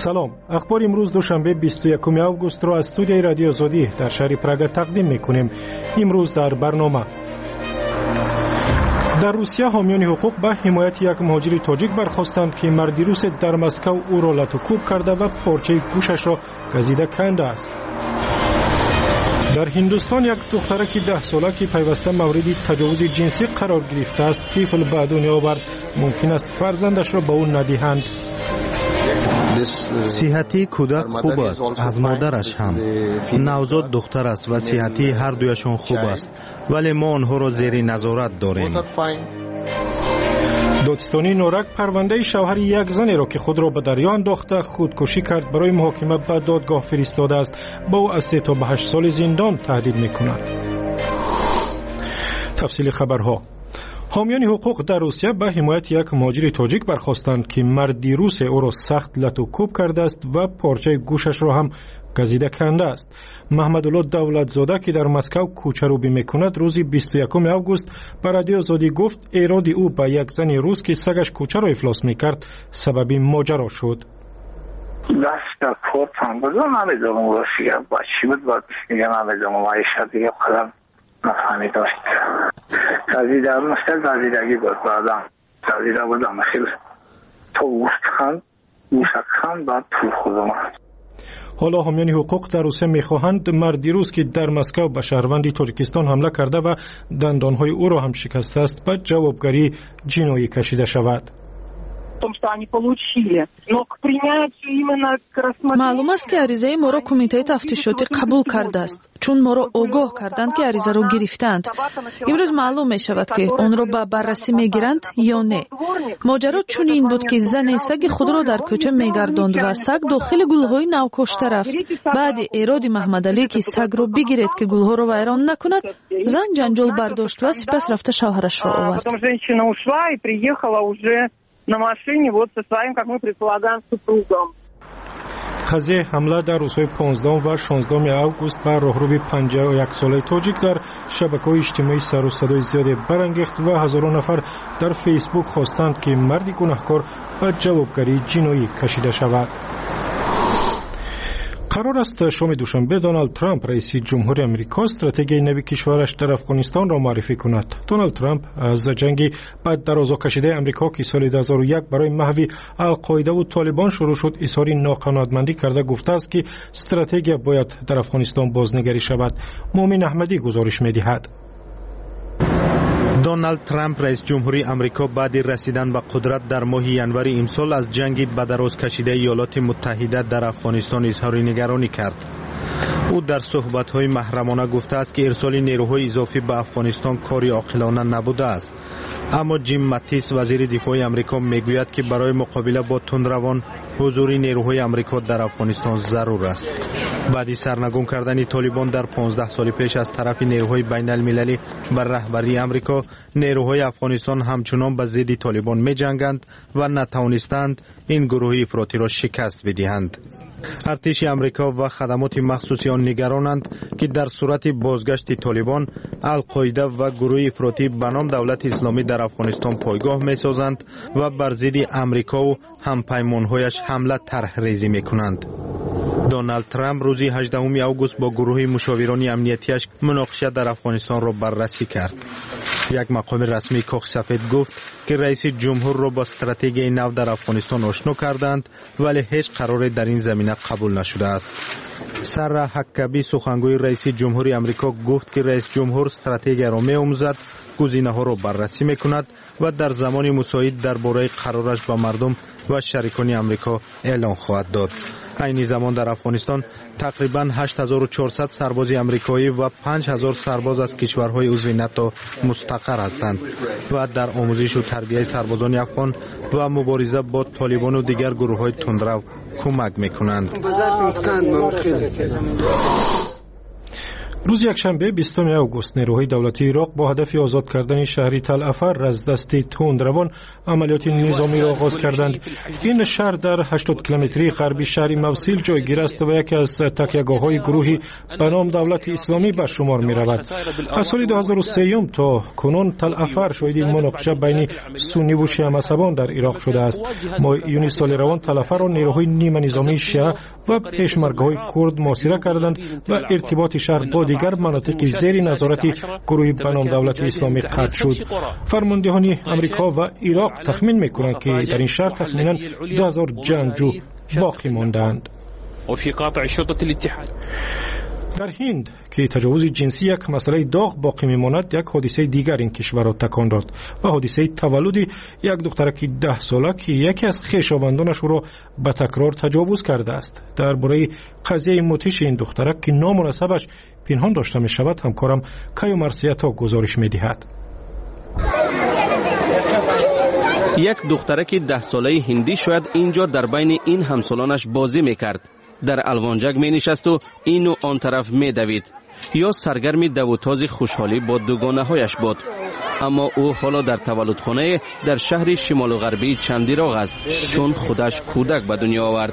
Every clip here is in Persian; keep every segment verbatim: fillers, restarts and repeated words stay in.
سلام. اخبار امروز دوشنبه بیست و یکم آگوست را از استودیوی رادیو آزادی در شهر پراگ تقدیم می‌کنیم. امروز در برنامه در روسیه حامیان حقوق به حمایت یک مهاجر تاجیک برخاستند که مردی روس در مسکو او را لط و کوب کرده و پارچه گوشش را گزیده کنده است. در هندوستان یک دخترک ده ساله که پیوسته مورد تجاوز جنسی قرار گرفته است طفل به دنیا آورد. ممکن است فرزندش را به او ندهند. صحتی کودک خوب است، از مادرش هم. نوزاد دختر است و صحتی هر دویشان خوب است، ولی ما آنها را زیر نظارت داریم. دادستانی نورک پرونده شوهر یک زنی را که خود را به دریا انداخته خودکشی کرد برای محاکمه به دادگاه فرستاده است. با او از سه تا به هشت سال زندان تهدید می‌کند. تفصیل خبرها. حامیان حقوق در روسیه به حمایت یک مهاجر تاجیک برخاستند که مردی روس او را سخت لط و کوب کرده است و پارچه گوشش را هم گزیده کنده است. محمدالله دولتزاده که در مسکو کوچه‌روبی می‌کند روز بیست و یکم آگوست به رادیو آزادی گفت ایراد او به یک زن روس که سگش کوچه را افلاس می‌کرد سبب ماجرا شد. دست کورتم بود نمیدونم روسیه با چی بود با دیگه نمیدونم معیشت دیگه خودم نفهمی داشت. گزیده مشکل گزیدگی بود بعدم گزیده بودم خیلی تو گوشتخند گوشتخند بعد تو خودم. حالا حامیان حقوق در روسیه میخواهند مردی روس که در مسکو به شهروندی تاجیکستان حمله کرده و دندانهای او را هم شکسته است به جوابگری جنایی کشیده شود. معلوم است که عریضه ما را کمیته تفتیشاتی قبول کرده است چون ما را آگاه کردند که عریضه را گرفتند. امروز معلوم می شود که آن را به بررسی می گیرند یا نه. ماجرا چون این بود که زن سگ خود را در کوچه می گرداند و سگ داخل گلهای نو کشته رفت. بعد ایراد محمدعلی که سگ را بگیرد که گلها را ویران نکند، زن جنجال برداشت و سپس رفته شوهرش را آورد. на машине вот со своим, как мы предполагаем, супругом. قضیه حمله در روزهای پانزده و شانزده آگوست بر راهروی پنجاه و یک ساله تاجیک در شبکه‌های اجتماعی سر و صدای زیادی برانگیخت و هزاران نفر در فیسبوک خواستند که مردی گناهکار به جوابگری جنایی کشیده شود. قرار است شام دوشنبه دونالد ترامپ رئیس جمهوری آمریکا استراتژی نوی کشورش در افغانستان را معرفی کند. دونالد ترامپ از جنگ بعد درازا کشیده آمریکا که سال دو هزار و یک برای محو القاعده و طالبان شروع شد اظهار ناقانونمندی کرده گفته است که استراتژی باید در افغانستان بازنگری شود. مومن احمدی گزارش می‌دهد. دونالد ترامپ رئیس جمهوری آمریکا بعد رسیدن به قدرت در ماه ینور امسال از جنگ به دراز کشیده ایالات متحده در افغانستان اظهار نگرانی کرد. او در صحبت‌های محرمانه گفته است که ارسال نیروهای اضافی به افغانستان کاری عاقلانه نبوده است. اما جیم ماتیس وزیر دفاع آمریکا میگوید که برای مقابله با تندروان حضور نیروهای آمریکا در افغانستان ضرور است. بعد سرنگون کردن طالبان در پانزده سال پیش از طرف نیروهای بین المللی بر رهبری آمریکا، نیروهای افغانستان همچنان به ضد طالبان می جنگند و نتوانستند این گروه افراطی را شکست بدهند. ارتش آمریکا و خدمات مخصوصی آن نگرانند که در صورت بازگشت طالبان، القاعده و گروه افراطی به نام دولت اسلامی در افغانستان پایگاه می سازند و بر ضد آمریکا و همپیمانهایش حمله طرح ریزی می کنند. دونالد ترامپ روز هجدهم آگوست با گروه مشاوران امنیتیش مناقشه در افغانستان را بررسی کرد. یک مقام رسمی کاخ سفید گفت که رئیس جمهور را با استراتژی نو در افغانستان آشنا کردند ولی هیچ قراری در این زمینه قبول نشده است. سارا حکابی سخنگوی رئیس جمهوری آمریکا گفت که رئیس جمهور استراتژی را می‌آموزد، گزینه‌ها را بررسی می‌کند و در زمان مساعد درباره قرارش با مردم و شریکان آمریکا اعلان خواهد داد. این زمان در افغانستان تقریباً هشت هزار و چهارصد سرباز آمریکایی و پنج هزار سرباز از کشورهای عضو ناتو مستقر هستند و در آموزش و تربیت سربازان افغان و مبارزه با طالبان و دیگر گروه‌های تندرو کمک می‌کنند. روز یکشنبه بیستم آگوست نیروهای دولتی عراق با هدف آزاد کردن شهری تل افر از دست تندروان عملیات نظامی را آغاز کردند. این شهر در هشتاد کیلومتری غربی شهر موصل جایگیر است و یکی از تکیه‌گاه‌های گروهی به نام دولت اسلامی به شمار می‌رود. از سال دو هزار و سه تا کنون تل افر شاهد مناقشه بین سنی و شیعه مذهبان در عراق شده است. ماه سال روان تل افر را نیروهای نیمه نظامی شیعه و پشمرگ‌های کرد محاصره کردند و ارتباط شهر با دیگر مناطق زیر نظارت گروه به نام دولت اسلامی قطع شد. فرماندهان آمریکا و عراق تخمین می‌کنند که در این شهر تخمینا دو هزار جنگجو باقی ماندند. در هند که تجاوز جنسی یک مسئله داغ باقی میماند، یک حادثه دیگر این کشور را تکان داد و حادثه تولد یک دخترک ده ساله که یکی از خویشاوندانش او را به تکرار تجاوز کرده است. درباره قضیه مدهش این دخترک که نامناسبش پنهان داشته می شود همکارم کیو مرسیتا گزارش می دهد. یک دخترک ده ساله هندی شاید اینجا در بین این همسالانش بازی می کرد. در الوانجک می نشست و این و آن طرف می دوید یا سرگرم دوتاز خوشحالی با دوگانه هایش بود. اما او حالا در تولدخانه در شهر شمال و غربی چندیراغ است چون خودش کودک به دنیا آورد.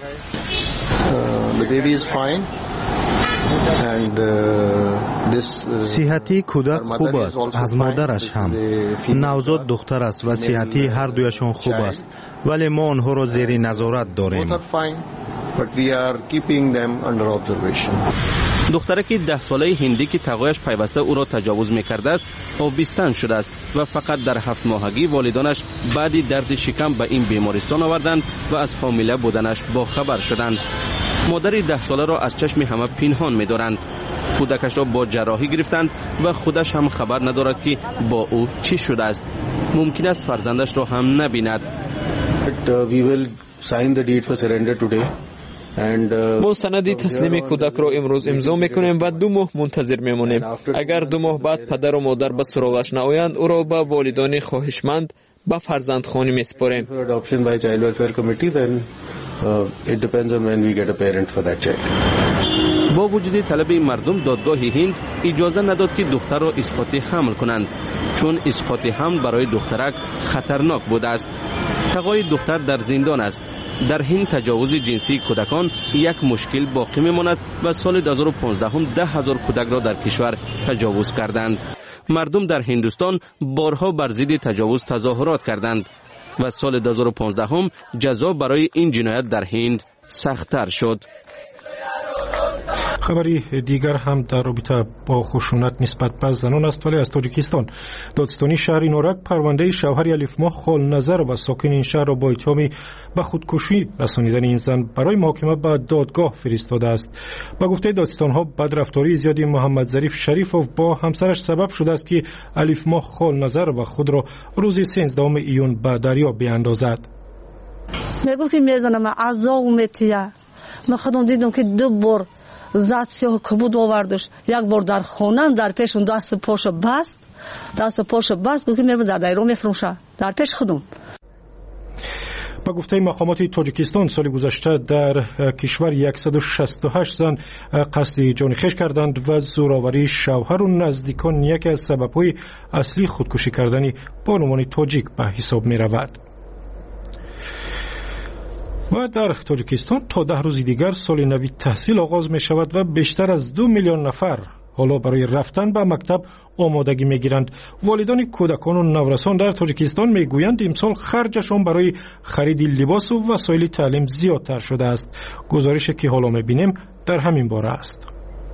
صحتی کودک خوب است، از مادرش هم. نوزاد دختر است و صحتی هر دویشان خوب است، ولی ما آنها را زیر نظارت داریم. دخترک ده ساله هندی که تقویش پیوسته او را تجاوز می‌کرده است آبستن شده است و فقط در هفت ماهگی والدانش بعد درد شکم به این بیمارستان آوردند و از حامله بودنش با خبر شدند. مادر ده ساله را از چشم همه پنهان می‌دارند. کودکش را با جراحی گرفتند و خودش هم خبر ندارد که با او چی شده است. ممکن است فرزندش را هم نبیند. ما سند تسلیم کودک را امروز امضا میکنیم و دو ماه منتظر میمونیم. اگر دو ماه بعد پدر و مادر به سراغش نآیند او را به والدان خواهشمند به فرزندخانه میسپاریم. با وجود طلب مردم دادگاه هند اجازه نداد که دختر را اسقاط حمل کنند چون اسقاط حمل برای دخترک خطرناک بوده است. تقای دختر در زندان است. در هند تجاوز جنسی کودکان یک مشکل باقی میماند و سال دو هزار و پانزده هم ده هزار کودک را در کشور تجاوز کردند. مردم در هندوستان بارها بر ضد تجاوز تظاهرات کردند و سال دو هزار و پانزده هم جزا برای این جنایت در هند سخت‌تر شد. خبری دیگر هم در رابطه با خشونت نسبت به زنان است، ولی از تاجیکستان. دادستانی شهر نورک پرونده شوهر الیف ماه خال نظر و ساکن این شهر را با اتهام به خودکشی رسانیدن این زن برای محاکمه به دادگاه فرستاده است. با گفته دادستان ها بدرفتاری زیادی محمد ظریف شریفوف با همسرش سبب شده است که الیف ماه خال نظر و خود را روز سیزدهم ایون به دریا بیاندازد. میگه که میزنم عزا و متیا من خودم دیدم که دو بار زد سیاه کبود آوردش، یک بار در خانه در پیشون دست پاش بست دست پاش بست گفت که میبرم در دایره میفروشه در پیش خودم. با گفته مقامات تاجیکستان سال گذشته در کشور صد و شصت و هشت زن قصد جان خویش کردند و زورآوری شوهر و نزدیکان یکی از سبب‌های اصلی خودکشی کردن بانوان تاجیک به حساب می رود. و در تاجیکستان تا ده روز دیگر سال نوی تحصیل آغاز می شود و بیشتر از دو میلیون نفر حالا برای رفتن به مکتب آمادگی می گیرند. والدان کودکان و نورسان در تاجیکستان می گویند امسال خرجشان برای خرید لباس و وسایل تعلیم زیادتر شده است. گزارشی که حالا می بینیم در همین باره است.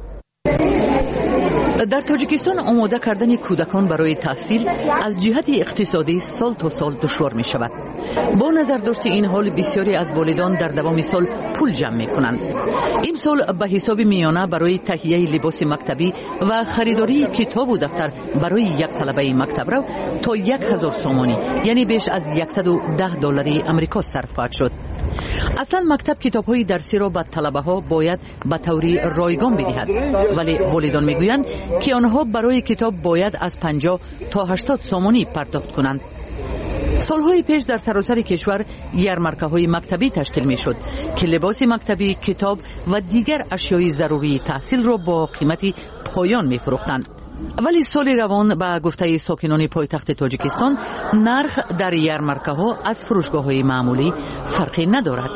در تاجیکستان آماده کردن کودکان برای تحصیل از جهت اقتصادی سال تا سال دشوار می شود. با نظر داشت این حال بسیاری از والدان در دوام سال پول جمع می کنند. این سال به حساب میانه برای تهیه لباس مکتبی و خریداری کتاب و دفتر برای یک طلبه مکتب رو تا یک هزار سومانی یعنی بیش از صد و ده دلاری امریکا صرف شد. اصلا مکتب کتاب‌های درسی را به طلبه ها باید به طوری رایگان بدهد، ولی والدان میگویند که آنها برای کتاب باید از پنجاه تا هشتاد سومانی پرداخت کنند. سالهای پیش در سراسر کشور یارمارکه‌های مکتبی تشکیل می‌شد که لباس مکتبی، کتاب و دیگر اشیای ضروری تحصیل را با قیمتی پایان می‌فروختند. ولی سال روان به گفته ساکنان پایتخت تاجیکستان نرخ در یارمارکه‌ها از فروشگاه‌های معمولی فرقی ندارد.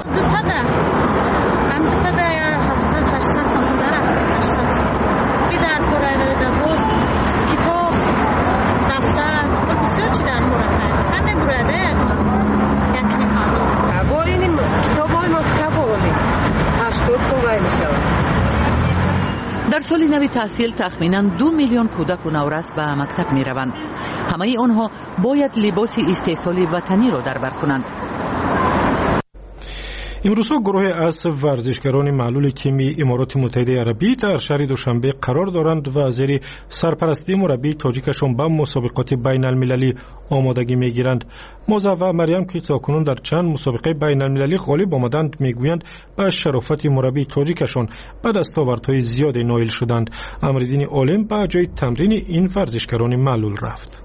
در سال نو تحصیل تخمینا دو میلیون کودک و نورس به مکتب می روند. همه آنها باید لباس استحصالی وطنی را در بر کنند. امروز گروه از ورزشکاران معلول تیم امارات متحده عربی در شهر دوشنبه قرار دارند و زیر سرپرستی مربی تاجیکشان به مسابقات بین المللی آمادگی میگیرند. موزه و مریم که تاکنون در چند مسابقه بین المللی غالب آمدند میگویند به شرافت مربی تاجیکشان به دستاوردهای زیاد نائل شدند. امرالدین عالم به جای تمرین این ورزشکاران معلول رفت.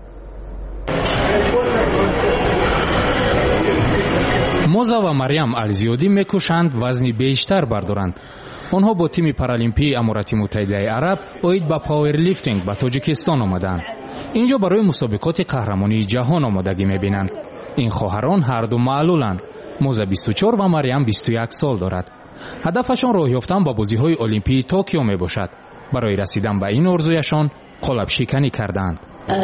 موزه و مریم الزیادی میکوشند وزنی بیشتر بردارند. آنها با تیم پارالیمپی امارات متحده عرب اوید با پاور لیفتینگ به تاجیکستان آمدند. اینجا برای مسابقات قهرمانی جهان آمادگی میبینند. این خواهران هر دو معلولند. موزه بیست و چهار و مریم بیست و یک سال دارد. هدفشان راه یافتن به بازی‌های المپیک توکیو میباشد. برای رسیدن به این آرزویشان قالب شکنی کردند.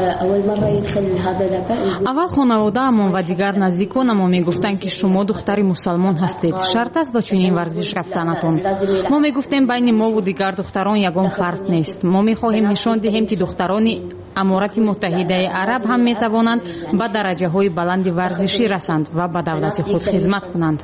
اول خانواده‌مان و دیگر نزدیکانمان میگفتند که شما دختری مسلمان هستید، شرط است با چنین ورزش رفتنتان. ما میگفتیم بین ما و دیگر دختران یگان فرق نیست. ما میخواهیم نشان دهیم که دختران امارات متحده عرب هم میتوانند به درجه های بلند ورزشی رسند و به دولت خود خدمت کنند.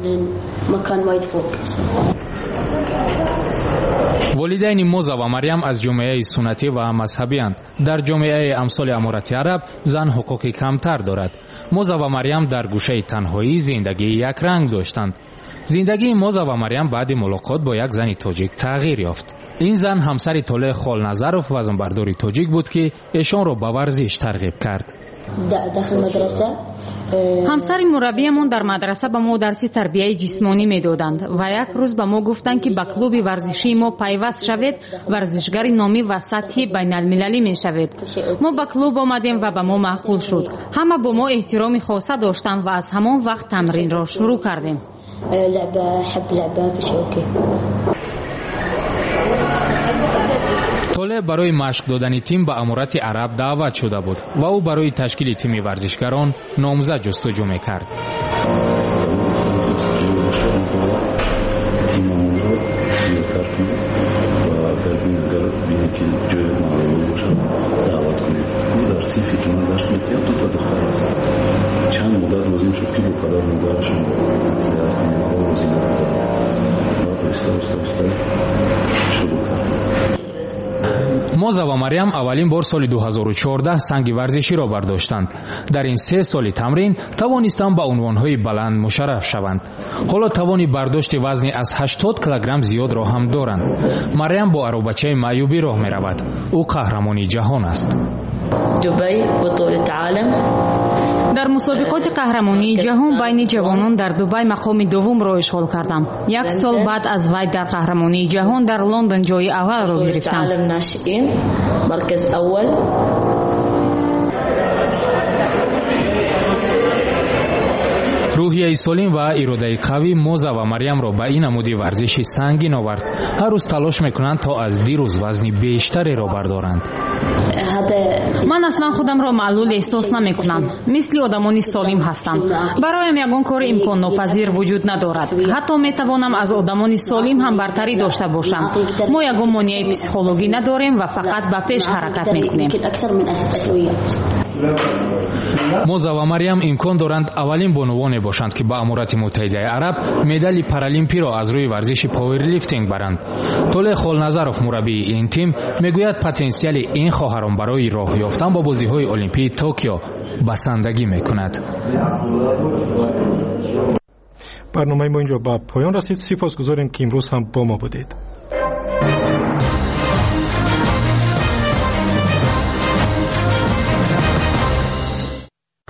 والدین موزه و مریم از جامعه سنتی و مذهبی اند. در جامعه امثال امارات عرب زن حقوقی کمتر دارد. موزه و مریم در گوشه تنهایی زندگی یک رنگ داشتند. زندگی موزه و مریم بعد ملاقات با یک زن تاجیک تغییر یافت. این زن همسر طالع خالنظرов وزنبردار تاجیک بود که ایشان را به ورزش ترغیب کرد. داخل مدرسه همسر مربیمون در مدرسه به ما درس تربیت جسمانی میدادند و یک روز به ما گفتند که به کلوب ورزشی ما پیوست شوید، ورزشگر نامی و سطحی بین المللی میشوید. ما به کلوب آمدیم و به ما معقول شد. همه با ما احترام خاصه داشتند و از همان وقت تمرین را شروع کردیم. لعبه حب لعبات شوکی. طالع برای مشق دادن تیم به امارات عرب دعوت شده بود و او برای تشکیل تیم ورزشکاران نامزد جستجو میکرد. موزه و مریم اولین بار سال دو هزار و چهارده سنگ ورزشی را برداشتند. در این سه سال تمرین توانستند به عنوانهای بلند مشرف شوند. حالا توانی برداشت وزن از هشتاد کیلوگرم زیاد را هم دارند. مریم با عروبچه معیوبی راه می رود. او قهرمانی جهان است. دبی بطولة عالم. در مسابقات قهرمانی جهان بین جوانان در دبی مقام دوم را اشغال کردم. یک سال بعد از وی در قهرمانی جهان در لندن جای اول را گرفتم. عالم ناشئین مرکز اول. روحیه سالم و اراده قوی موزه و مریم را به این نمود ورزش سنگین آورد. هر روز تلاش میکنند تا از دیروز وزنی بیشتری را بردارند. من اصلا خودم را معلول احساس نمی کنم. مثل آدمانی سالم هستم. برایم یگان کار امکان ناپذیر وجود ندارد. حتی می توانم از آدمانی سالم هم برتری داشته باشم. ما یگان مانع پسیکولوژی نداریم و فقط به پیش حرکت می کنیم. موزه و مریم امکان دارند اولین بانوان باشند که به امارات متحده عرب مدال پارالیمپی را از روی ورزش پاور لیفتینگ برند. طالع خالنظرов مربی این تیم میگوید پتانسیل این خواهران برای راه یافتن با بازی‌های المپیک توکیو بسندگی میکند. برنامه ما اینجا به پایان رسید. سپاسگزاریم که امروز هم با ما بودید.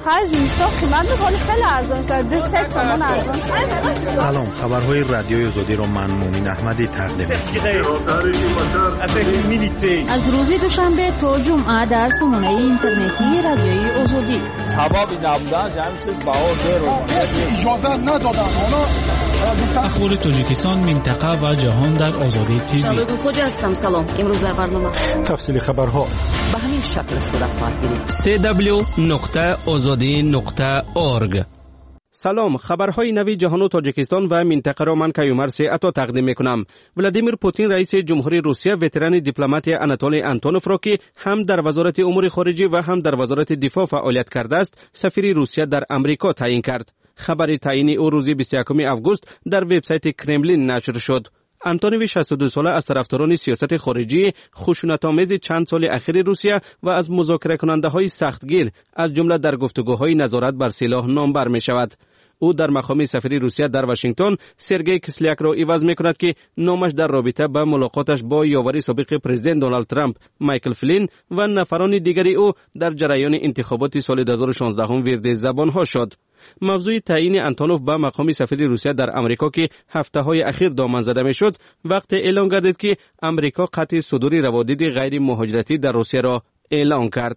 سلام، خبرهای رادیوی آزادی رو من مومن احمدی تقدیم می‌کنم. از روز دوشنبه تا جمعه در سامانه اینترنتی رادیوی آزادی. اخبار تاجیکستان، منطقه و جهان در آزادی تیوی. شبکه خوج هستم. سلام. امروز در برنامه تفصیل خبرها به همین شکل صورت خواهد گرفت. سی دبلیو نقطه آزادی نقطه اورگ. سلام، خبرهای نوی جهان و تاجیکستان و منطقه را من کیومر سیعتا تقدیم میکنم. ولادیمیر پوتین رئیس جمهوری روسیه وتران دیپلمات آناتولی آنتونوف را که هم در وزارت امور خارجه و هم در وزارت دفاع فعالیت کرده است، سفیر روسیه در امریکا تعیین کرد. خبر تعیین او روز بیست و یکم آگوست در وبسایت کرملین نشر شد. آنتونوف شصت و دو ساله از طرفداران سیاست خارجی خشونت‌آمیز چند سال اخیر روسیه و از مذاکره کننده های سختگیر از جمله در گفتگوهای نظارت بر سلاح نامبر می شود. او در مقام سفیر روسیه در واشنگتن سرگئی کسلیاک را عوض می کند که نامش در رابطه با ملاقاتش با یاور سابق پرزیدنت دونالد ترامپ، مایکل فلین و نفران دیگری او در جریان انتخابات سال دو هزار و شانزده هم ورد زبان ها شد. موضوع تعیین آنتونوف به مقام سفیر روسیه در امریکا که هفته های اخیر دامن زده می شد، وقت اعلام گردید که امریکا قطع صدور روابط غیر مهاجرتی در روسیه را اعلام کرد.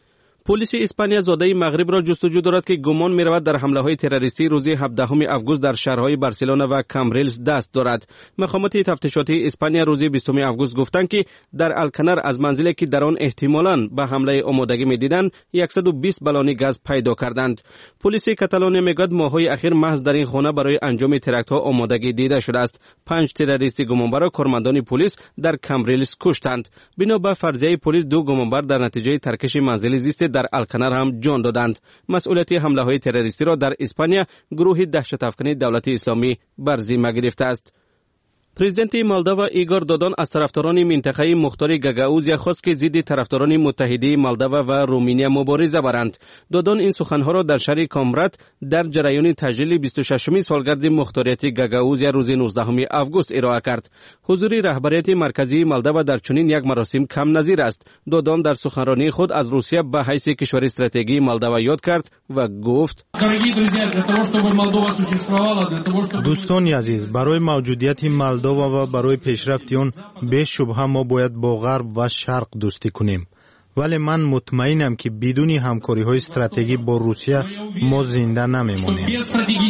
پلیس اسپانیا زاده مغرب را جستجو دارد که گمان می رود در حمله های تروریستی روز هفدهم آگوست در شهرهای بارسلونا و کامبریلز دست دارد. مقامات تفتیشاتی اسپانیا روز بیستم آگوست گفتند که در الکنر از منزلی که در آن احتمالاً به حمله آمادگی می دیدند صد و بیست بالون گاز پیدا کردند. پلیس کاتالونیا میگوید ماه‌های اخیر محض در این خانه برای انجام ترکت ها آمادگی دیده شده است. پنج تروریست گمانبر را کارمندان پلیس در کامبریلز کشتند. بنا به فرضیه پلیس دو گمانبر در نتیجه ترکش منزل زیست در الکنر هم جان دادند. مسئولیت حمله های تروریستی را در اسپانیا گروه دهشت افکنی دولت اسلامی بر ذمه گرفته است. پرزیدنت مالداوا ایگور دودان از طرفداران منطقه مختار گاگائوزیا خواست که ضد طرفداران متحده مالداوا و رومانیا مبارزه برند. دودان این سخنها را در شهر کامرات در جریان تجلیل بیست و ششمین سالگرد مختاریت گاگائوزیا روز نوزدهم آگوست ارائه کرد. حضور رهبریت مرکزی مالداوا در چنین یک مراسم کم نظیر است. دودان در سخنرانی خود از روسیه به حیث کشور استراتژیکی مالداوا یاد کرد و گفت: دوستان عزیز، برای موجودیت مالداوا و برای پیشرفت آن به شبهه ما باید با غرب و شرق دوستی کنیم. ولی من مطمئنم که بدون همکاری های استراتژیک با روسیه ما زنده نمیمونیم.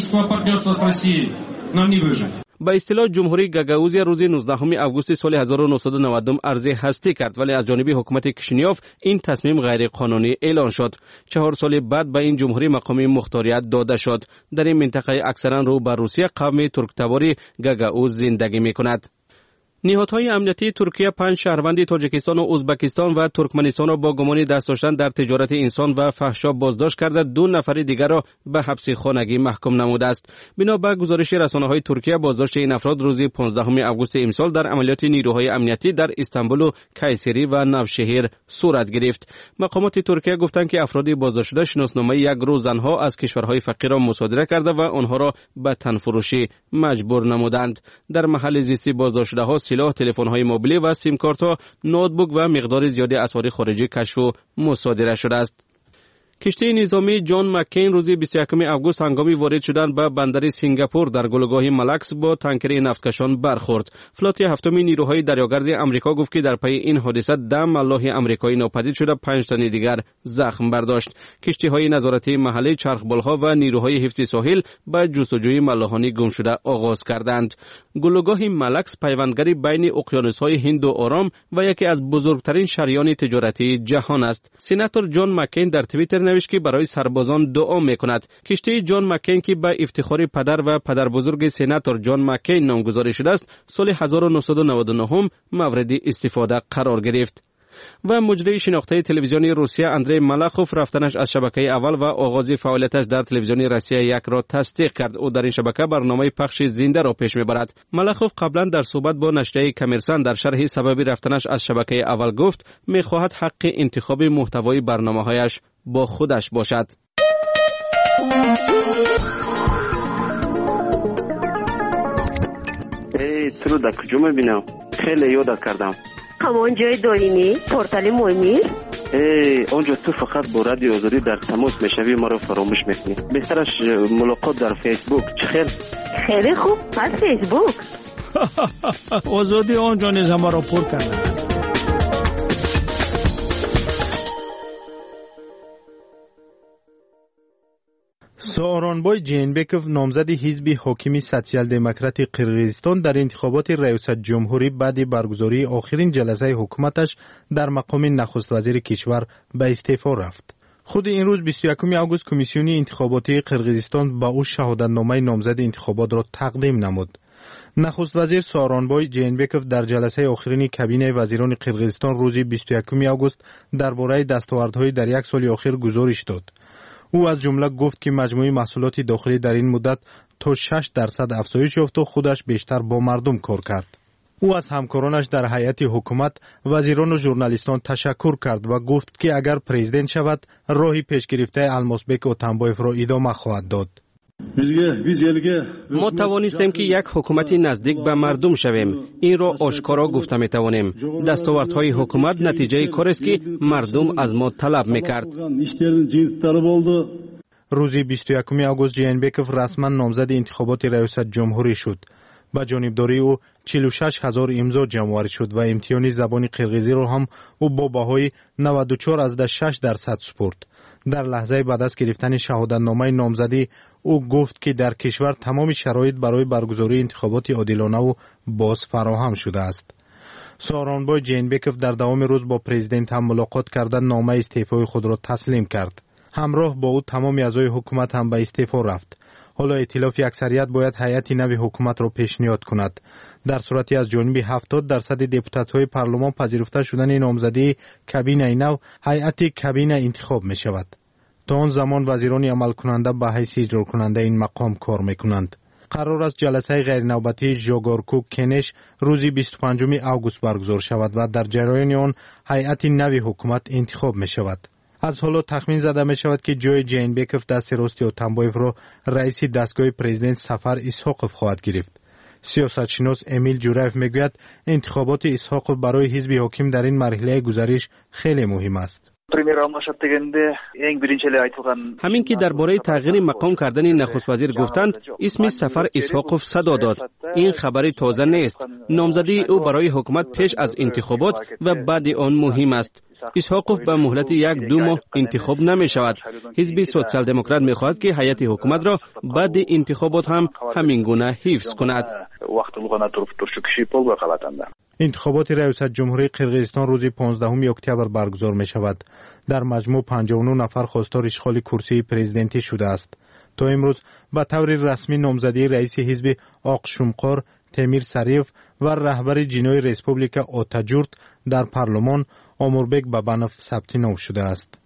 با اصطلاح جمهوری گاگائوزیا روز نوزدهم آگوست سال هزار و نهصد و نود عرض هستی کرد، ولی از جانب حکومت کشینیوف این تصمیم غیر قانونی اعلان شد. چهار سال بعد به این جمهوری مقام مختاریت داده شد. در این منطقه اکثرا رو بر روسیه قوم ترک‌تباری گاگائوز زندگی می‌کند. نهادهای امنیتی ترکیه پنج شهروند تاجیکستان و ازبکستان و ترکمنستان را با گمان دست داشتن در تجارت انسان و فحشا بازداشت کرده، دو نفر دیگر را به حبس خانگی محکوم نموده است. بنا به گزارش رسانه‌های ترکیه، بازداشت این افراد روز پانزدهم آگوست امسال در عملیات نیروهای امنیتی در استانبول و کیسری و نوشهر صورت گرفت. مقامات ترکیه گفتند که افراد بازداشت شده شناسنامه یک گروه زنها از کشورهای فقیر را مصادره کرده و آنها را به تنفروشی مجبور نمودند. در محل زیستی بازداشت شده‌ها سلاح، تلفن‌های موبیلی و سیم کارت‌ها، نوتبوک و مقدار زیادی اسعار خارجی کشف و مصادره شده است. کشتی نظامی جان مکین روز بیست و یکم آگوست هنگامی وارد شدن به بندر سنگاپور در گلوگاه ملکس با تانکر نفتکشان برخورد. فلات هفتم نیروهای دریاگرد امریکا گفت که در پی این حادثه ده ملاح امریکایی ناپدید شده، پنج تن دیگر زخم برداشت. کشتی‌های نظارتی محلی، چرخبال‌ها و نیروهای حفظ ساحل به جستجوی ملاحان گم شده آغاز کردند. گلوگاه ملکس پیوندگری بین اقیانوس‌های هند و آرام و یکی از بزرگترین شریان تجارتی جهان است. سناتور جان مکین در توییتر نوشت که برای سربازان دعا میکند. کشتی جان مکین که به افتخار پدر و پدر بزرگ سناتور جان مکین نامگذاری شده است، سال هزار و نهصد و نود و نه مورد استفاده قرار گرفت. و مجری شناخته تلویزیون روسیه اندری ملاخوف رفتنش از شبکه اول و آغاز فعالیتش در تلویزیون روسیه یک را تصدیق کرد. او در این شبکه برنامه پخش زنده را پیش میبرد. ملاخوف قبلا در صحبت با نشریه کمرسان در شرح سبب رفتنش از شبکه اول گفت میخواهد حق انتخاب محتوای برنامه‌هایش با خودش باشد. ای تو در کجا میبینم؟ خیلی یاد کردم. همان جای دائمی پورتال مومی ای اونجا تو فقط با رادیو آزادی در تماس میشوی، ما رو فراموش میکنی. بهترش ملاقات در فیسبوک. چخیر؟ خیلی خوب، پس فیسبوک. آزادی آنجا نیز همه را پر کرده. سوارونبای جینبکوف نامزد حزب حاکم سوسیال دموکرات قرقیزستان در انتخابات ریاست جمهوری بعد برگزاری آخرین جلسه حکومتش در مقام نخست وزیر کشور به استعفا رفت. خود این روز بیست و یکم آگوست کمیسیون انتخاباتی قرقیزستان با او شهادتنامه نامزد انتخابات را تقدیم نمود. نخست وزیر سوارونبای جینبکوف در جلسه آخرین کابینه وزیران قرقیزستان روز بیست و یکم آگوست درباره دستاوردهای در یک سال اخیر گزارش داد. او از جمله گفت که مجموع محصولات داخلی در این مدت تا شش درصد افزایش یافت و خودش بیشتر با مردم کار کرد. او از همکارانش در هیئت حکومت، وزیران و ژورنالیستان تشکر کرد و گفت که اگر پرزیدنت شود راهی پیش گرفته المازبک اتنبایف را ادامه خواهد داد. ما توانستیم که یک حکومت نزدیک به مردم شویم. این را آشکارا گفته می توانیم. دستاوردهای حکومت نتیجه کاری است که مردم از ما طلب میکرد. روز بیست و یکم آگوست جینبکوف رسما نامزد انتخابات ریاست جمهوری شد. با جانبداری او چهل و شش هزار امضا جمع‌آوری شد و امتحان زبان قرقیزی را هم او با بهای نود و چهار ازده شش درصد سپرد. در لحظه بعد از گرفتن شهادتنامه نامزدی او گفت که در کشور تمام شرایط برای برگزاری انتخابات عادلانه و باز فراهم شده است. سوارونبای جینبکوف در دوام روز با پرزیدنت هم ملاقات کرده نامه استعفای خود را تسلیم کرد. همراه با او تمام اعضای حکومت هم به استعفا رفت. حالا ائتلاف اکثریت باید هیئت نو حکومت را پیشنهاد کند. در صورتی از جانب هفتاد درصد دپوتات‌های پارلمان پذیرفته شدن نامزدی کابینه نو، هیئت کابینه انتخاب می شود. تا آن زمان وزیران عمل کننده به حیث اجرا کننده این مقام کار می کنند. قرار است جلسه غیر نوبتی ژاگارکو کنش روز بیست و پنجم آگوست برگزار شود و در جریان آن هیئت نو حکومت انتخاب می شود. از حالا تخمین زده می شود که جای جینبکوف دست راست اتنبایف را رئیس دستگاه پرزیدنت سفر اسحاقوف خواهد گرفت. سیاستشناس امیل جورایف میگوید انتخابات اسحاقوف برای حزب حاکم در این مرحله گذریش خیلی مهم است. همین که درباره تغییر مقام کردن نخست وزیر گفتند، اسم سفر اسحاقوف صدا داد. این خبری تازه نیست. نامزدی او برای حکومت پیش از انتخابات و بعد آن مهم است. اسحاقوف به مهلت یک دو ماه انتخاب نمی شود. حزب سوسیال دموکرات می خواهد که هیئت حکومت را بعد انتخابات هم همین گونه حفظ کند. انتخابات ریاست جمهوری قرقیزستان روز پانزدهم اکتبر برگزار می شود. در مجموع پنجاه و نه نفر خواستار اشغال کرسی پرزیدنتی شده است. تا امروز به طور رسمی نامزدی رئیس حزب آق شمقار تیمیر سریف و رهبر جنوی ریسپوبلیکا آتاجورت در پارلمان آموربک بابانوف ثبت نام شده است.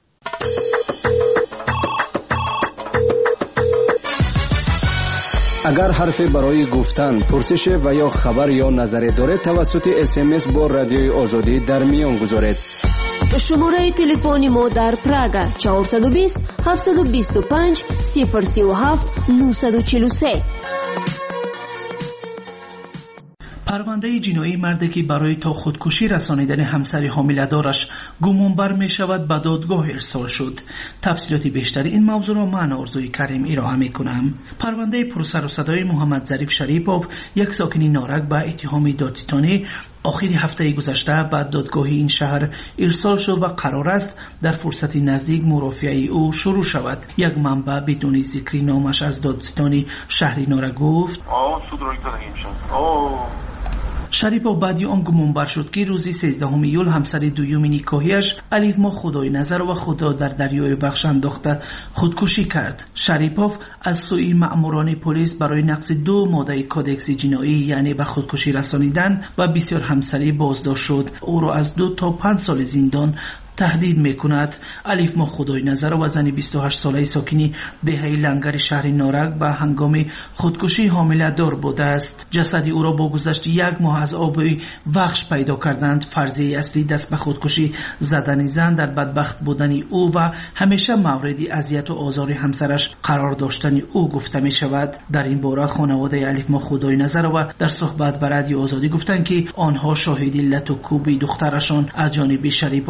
اگر حرفی برای گفتن، پرسش و یا خبر یا نظری دارید توسط اس ام اس با رادیوی آزادی در میان گذارید. شماره تلفنی ما در پراگ چهارصد و بیست هفتصد و بیست و پنج صفر سی و هفت نهصد و چهل و سه. پرونده جنایی مردی که برای تا خودکشی رسانیدن همسر حامله‌دارش گمانبر می شود به دادگاه ارسال شد. تفصیلات بیشتری این موضوع را من آرزوی کریم ارائه می کنم. پرونده پرسر و صدای محمد ظریف شریپوف، یک ساکن نارک، به اتهام دادستانی آخر هفته گذشته به دادگاه این شهر ارسال شد و قرار است در فرصت نزدیک مرافعه او شروع شود. یک منبع بدون ذکر نامش از دادستانی شهر نارک گفت شریپوف بعدی آن گمانبر شد که روز سیزدهم ایول همسر دوم نکاحیش الف ما خدای نظر و خدا در دریای بخش انداخته خودکشی کرد. شریپوف از سوی مأموران پلیس برای نقض دو ماده کودکس جنایی یعنی به خودکشی رسانیدن و بسیار همسری بازداشت شد. او را از دو تا پنج سال زندان تهدید میکند. الف ما خدای نظر و زن بیست و هشت ساله ساکنی دهه لنگر شهر نارک به هنگام خودکشی حامله دار بوده است. جسد او را با گذشت یک ماه از آب وحش پیدا کردند. فرضیه اصلی دست به خودکشی زدن زن در بدبخت بودن او و همیشه مورد اذیت و آزار همسرش قرار داشتن او گفته می شود. در این باره خانواده الف ما خدای نظر و در صحبت با رادیو آزادی گفتند که آنها شاهد لط و کوب دخترشان از جانب شریپوف شدند.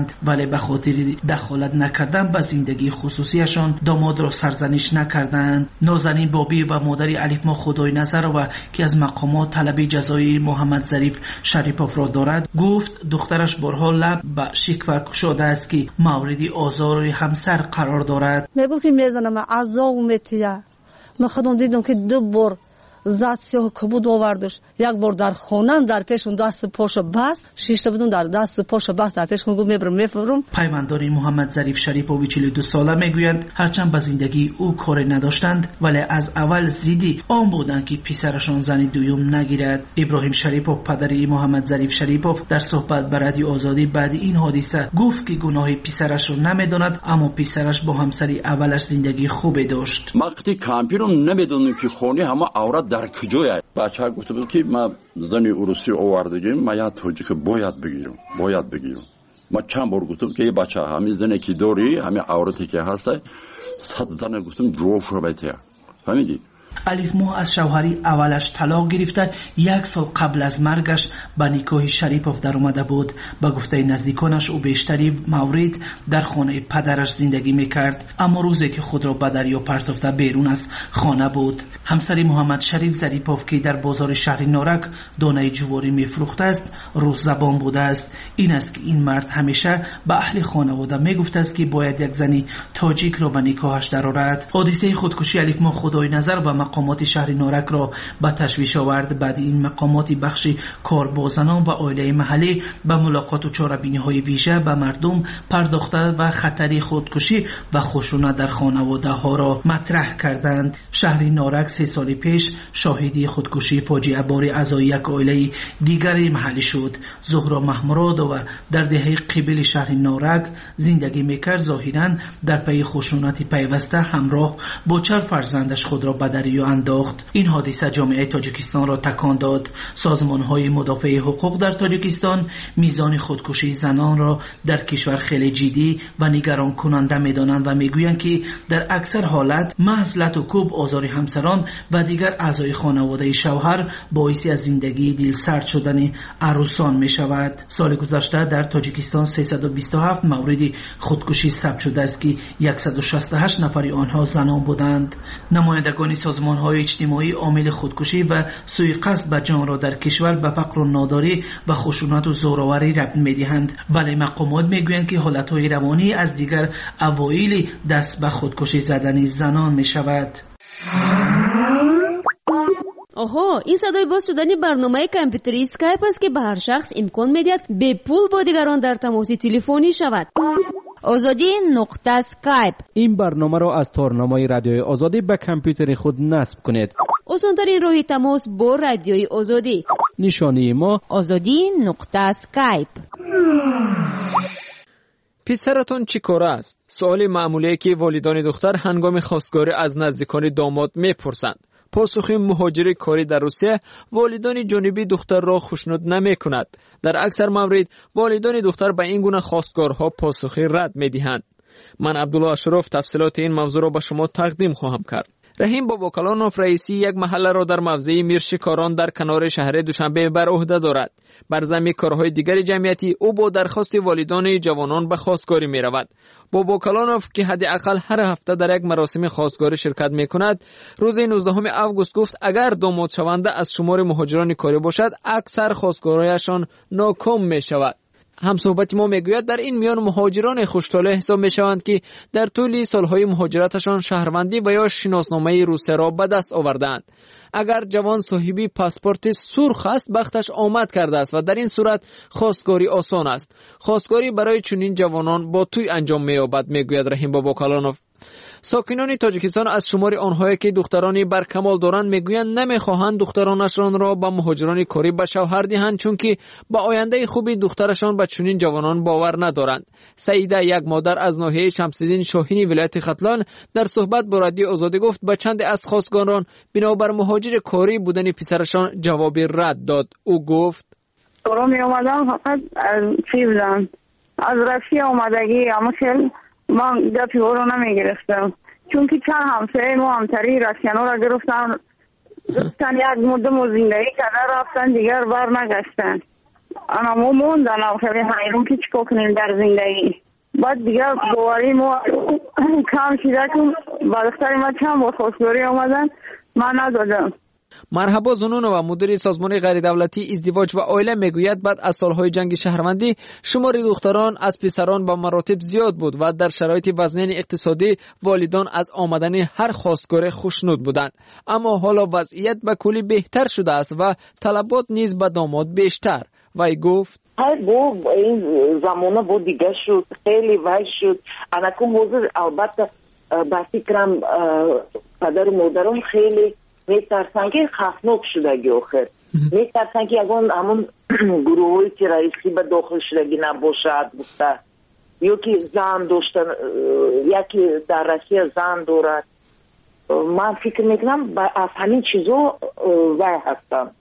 بودند، ولی به خاطر دخالت نکردن به زندگی خصوصیشان داماد را سرزنش نکردند. نازنین بابی و مادری الف ماه خدای نظرова که از مقامات طلب جزایی محمد ظریف شریپوف را دارد گفت دخترش بارها لب به شکوه گشاده است که مورد آزار همسر قرار دارد. میگفت که میزنم عذاب میتیه. من خودم دیدم که دو بار زد سیاه کبود آوردش، یک بار در خانه در پیشون دست پاش بست، شش تا بدون در دست پاش بست در پیشون گفت میبرم میفرم. پیمانداری محمد ظریف شریپوف چهل و دو ساله میگویند هرچند به زندگی او کاری نداشتند ولی از اول زیدی آن بودند که پسرشان زن دوم نگیرد. ابراهیم شریپوف پدری محمد ظریف شریپوف در صحبت با رادیو آزادی بعد این حادثه گفت که گناه پسرش را نمیداند، اما پسرش با همسر اولش زندگی خوبی داشت. وقتی کامپیوتر نمیدونم که خونی همه عورت در کجاست. بچه گفته بود که ما زنی روسی آوردگیم، ما یا توجیه باید بگیرم باید بگیرم. ما چند بار گفتم که بچه همین زنی که داری همین عورتی که هسته صد زن گفتم جواب شو بیتیا فهمیدی. الف ماه از شوهری اولش طلاق گرفته یک سال قبل از مرگش به نکاح شریپوف در اومده بود. به گفته نزدیکانش او بیشتری مورد در خانه پدرش زندگی میکرد، اما روزی که خود را به دریا پرتافته بیرون از خانه بود. همسر محمد شریف ظریپوف که در بازار شهر نارک دانه جواری میفروخته است روز زبان بوده است. این است که این مرد همیشه به اهل خانواده میگفته است که باید یک زنی تاجیک را به نکاحش درآورد. حادثه خودکشی الف ماه خدای نظر و مقامات شهر نارک را به تشویش آورد. بعد این مقامات بخش کار با زنان و عائله محلی به ملاقات و چاره‌بینی های ویژه به مردم پرداخته و خطر خودکشی و خشونت در خانواده ها را مطرح کردند. شهر نارک سه سال پیش شاهدی خودکشی فاجعه بار اعضای یک عائله دیگری محلی شد. زهرا محمودرادو در دهه قبل شهر نارک زندگی میکرد. ظاهرا در پی خشونت پیوسته همراه با چهار فرزندش خود را به دریا انداخت. این حادثه جامعه تاجیکستان را تکان داد. سازمان‌های مدافع حقوق در تاجیکستان میزان خودکشی زنان را در کشور خیلی جدی و نگران کننده می‌دانند و میگویند که در اکثر حالت محض لط و کوب آزار همسران و دیگر اعضای خانواده شوهر باعث از زندگی دلسرد شدن عروسان می‌شود. سال گذشته در تاجیکستان سیصد و بیست و هفت مورد خودکشی ثبت شده است که صد و شصت و هشت نفر آنها زنان بودند. نمایندگان سازمان‌های اجتماعی عامل خودکشی و سوء قصد به جان را در کشور به فقر و ناداری و خشونت و زورآوری ربط می‌دهند، ولی مقامات میگویند که حالت‌های روانی از دیگر اوایل دست به خودکشی زدن زنان می‌شود. آها، این صدای باز شدن برنامه کامپیوتری اسکایپ است که به هر شخص امکان می‌دهد به پول با دیگران در تماس تلفنی شود. آزادی نقطه اسکایپ. این برنامه را از تارنامه رادیوی آزادی به کامپیوتر خود نصب کنید. آسان‌ترین راه تماس با رادیوی آزادی. نشانی ما آزادی نقطه اسکایپ. پسرتون چی کار است؟ سوال معمولی که والدان دختر هنگام خواستگاری از نزدیکان داماد میپرسند. پاسخ مهاجر کاری در روسیه والدان جانبی دختر را خوشنود نمی کند. در اکثر موارد والدان دختر به این گونه خواستگارها پاسخی رد می دهند. من عبدالله اشرف تفصیلات این موضوع را به شما تقدیم خواهم کرد. رحیم باباکلانوف رئیسی یک محله را در موضع میرشکاران در کنار شهر دوشنبه بر عهده دارد. بر ضمن کارهای دیگر جمعیتی او با درخواست والدان جوانان به خواستگاری می رود. باباکلانوف که حداقل هر هفته در یک مراسم خواستگاری شرکت می کند، روز نوزدهم آگوست گفت اگر داماد شونده از شمار مهاجران کاری باشد اکثر خواستگاریشان ناکام می شود. هم صحبت ما میگوید در این میان مهاجران خوش‌طالع حساب میشوند که در طول سالهای مهاجرتشان شهروندی و یا شناسنامه روسیه را به دست آوردند. اگر جوان صاحبی پاسپورت سرخ است بختش آمد کرده است و در این صورت خواستگاری آسان است. خواستگاری برای چنین جوانان با توی انجام می‌یابد، میگوید رحیم باباکلانوف. ساکنان تاجیکستان از شمار آنهایی که دخترانی برکمال دارند میگویند نمیخواهند دخترانشان را به مهاجران کاری به شوهر دهند چون که با آینده خوبی دخترشان به چنین جوانان باور ندارند. سعیده، یک مادر از ناحیه شمس‌الدین شاهینی ولایت ختلان، در صحبت با رادیو آزادی گفت به چند از خواستگاران بنابر مهاجر کاری بودن پسرشان جوابی رد داد. او گفت تو می اومدم فقط از چی بودم از رفیه آمدگی اما خیلی من گپی او رو نمی گرفتم چون که چند همسایه ما همتری رسیانو را گرفتن گفتن یک مدت زندگی کرده رفتن دیگر بر نگشتن انا ما موندن خیلی حیرون که چیکار کنیم در زندگی. بعد دیگه باوری ما کم شده که با دختر ما چند با خواستگاری آمدن من ندادم. مرحبا زنونова مدیر سازمان غیر دولتی ازدواج و عائله میگوید بعد از سالهای جنگ شهروندی شمار دختران از پسران به مراتب زیاد بود و در شرایط وضعیت اقتصادی والدان از آمدن هر خواستگار خوشنود بودند، اما حالا وضعیت به کلی بهتر شده است و طلبات نیز به داماد بیشتر. وی گفت های بو این زمانه بو دیگه شد، خیلی وحش شد. انکو موضوع البته با فکرم پدر و مادرم خیلی میترسن که خفناک شدگی آخر میترسن که اگه همون گروه هایی که رئیسی به داخل شدگی نباشد بوده یا که زن داشتن یکی در روسیه زن دارد. من فکر میکنم از همین چیزا وای هستم،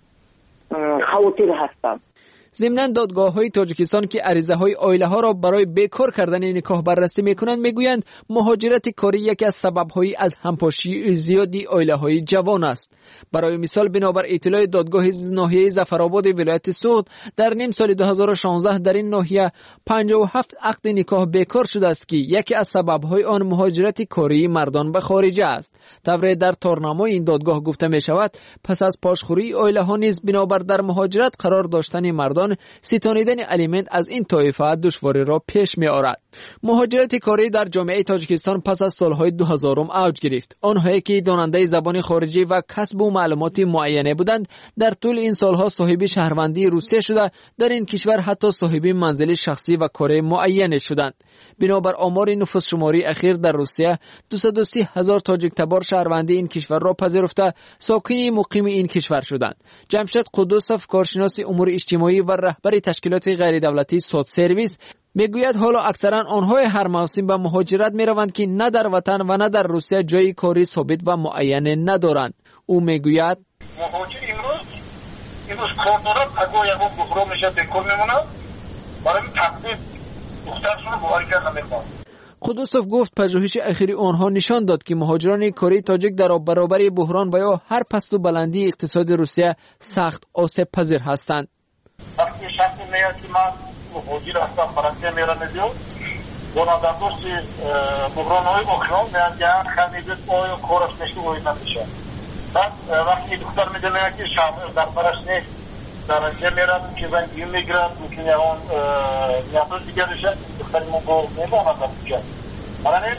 خاطر هستم. ضمناً دادگاه‌های تاجیکستان که عریضه‌های عائله‌ها را برای بیکار کردن نکاح بررسی می‌کنند می‌گویند مهاجرت کاری یکی از سبب‌های از همپاشی زیادی عائله‌های جوان است. برای مثال بنابر اطلاع دادگاه ناحیه ظفرآباد ولایت سوات در نیم سال دو هزار و شانزده در این ناحیه پنجاه و هفت عقد نکاح بیکار شده است که یکی از سبب‌های آن مهاجرت کاری مردان به خارج است. طبعاً در تارنامه این دادگاه گفته می‌شود پس از پاشخوری عائله‌ها نیز بنابر در مهاجرت قرار داشتن مردان ستانیدن الیمنت از این طایفه دشواری را پیش می آورد. مهاجرت کاری در جامعه تاجیکستان پس از سالهای دو هزارم اوج گرفت. آنهایی که داننده زبان خارجی و کسب و معلومات معینه بودند در طول این سالها صاحب شهروندی روسیه شده در این کشور حتی صاحب منزل شخصی و کار معین شدند. بنابر آمار نفوس شماری اخیر در روسیه دویست و سی هزار تاجیک تبار شهروندی این کشور را پذیرفته ساکن مقیم این کشور شدند. جمشید قدوسوف کارشناس امور اجتماعی و رهبر تشکیلات غیر دولتی سوت سرویس میگوید حالا اکثرا آنهای هر موسم به مهاجرت میروند که نه در وطن و نه در روسیه جای کاری ثابت و معین ندارند. او میگوید مهاجر امروز امروز کار دارد اگه یکم بخورا میشه بکار میمونه برای تقدیم دخترشون رو بواری کردن میکنن. قدوسوف گفت پژوهش اخیری آنها نشان داد که مهاجران کاری تاجیک در برابر بحران و یا هر پست و بلندی اقتصاد روسیه سخت آسیب پذیر هستند. وقتی شخصی میاد که من مهاجر هستم فرانسه میرم میدیو با نظرداشت بحران های اوکراین میاد که خمیدت آیا کارش نشته باید نمیشه. بعد وقتی دختر میده میاد که شهر در برش نیست در روسیه میرم که زن گیم میگرد میکنه اون نیاتر دیگر بشه دختری ما با میماند در دیگر. برای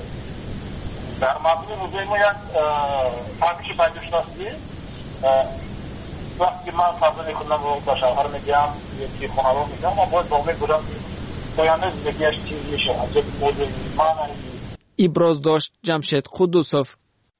در مبنی روزه ما یک فهمیش پیدا شناسی وقتی من فرض میکنم رو با شوهر میگم یکی خانه رو میگم ما باید باقی بودم پایانه زندگیش چیز میشه از یک موضوع معنی ابراز داشت جمشید قدوسوف.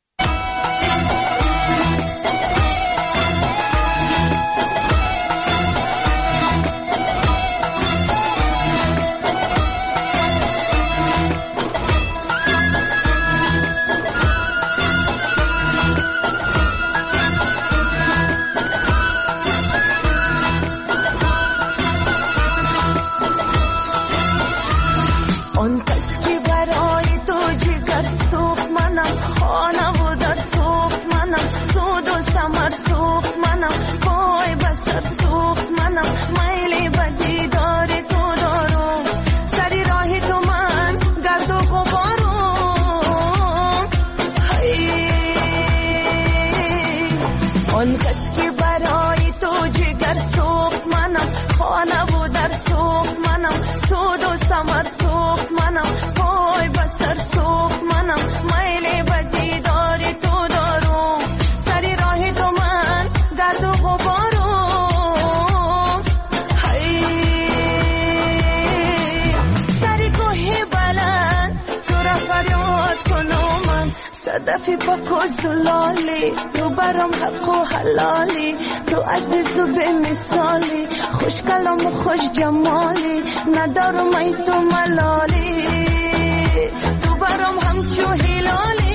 صدفی با کزلالی تو برام حق و حلالی تو عزیز و به مثالی خوش کلام و خوش جمالی ندارم ای تو ملالی تو برام همچو هلالی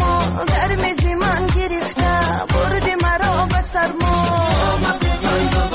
گرمی زمان گرفته بردی مرا به سرما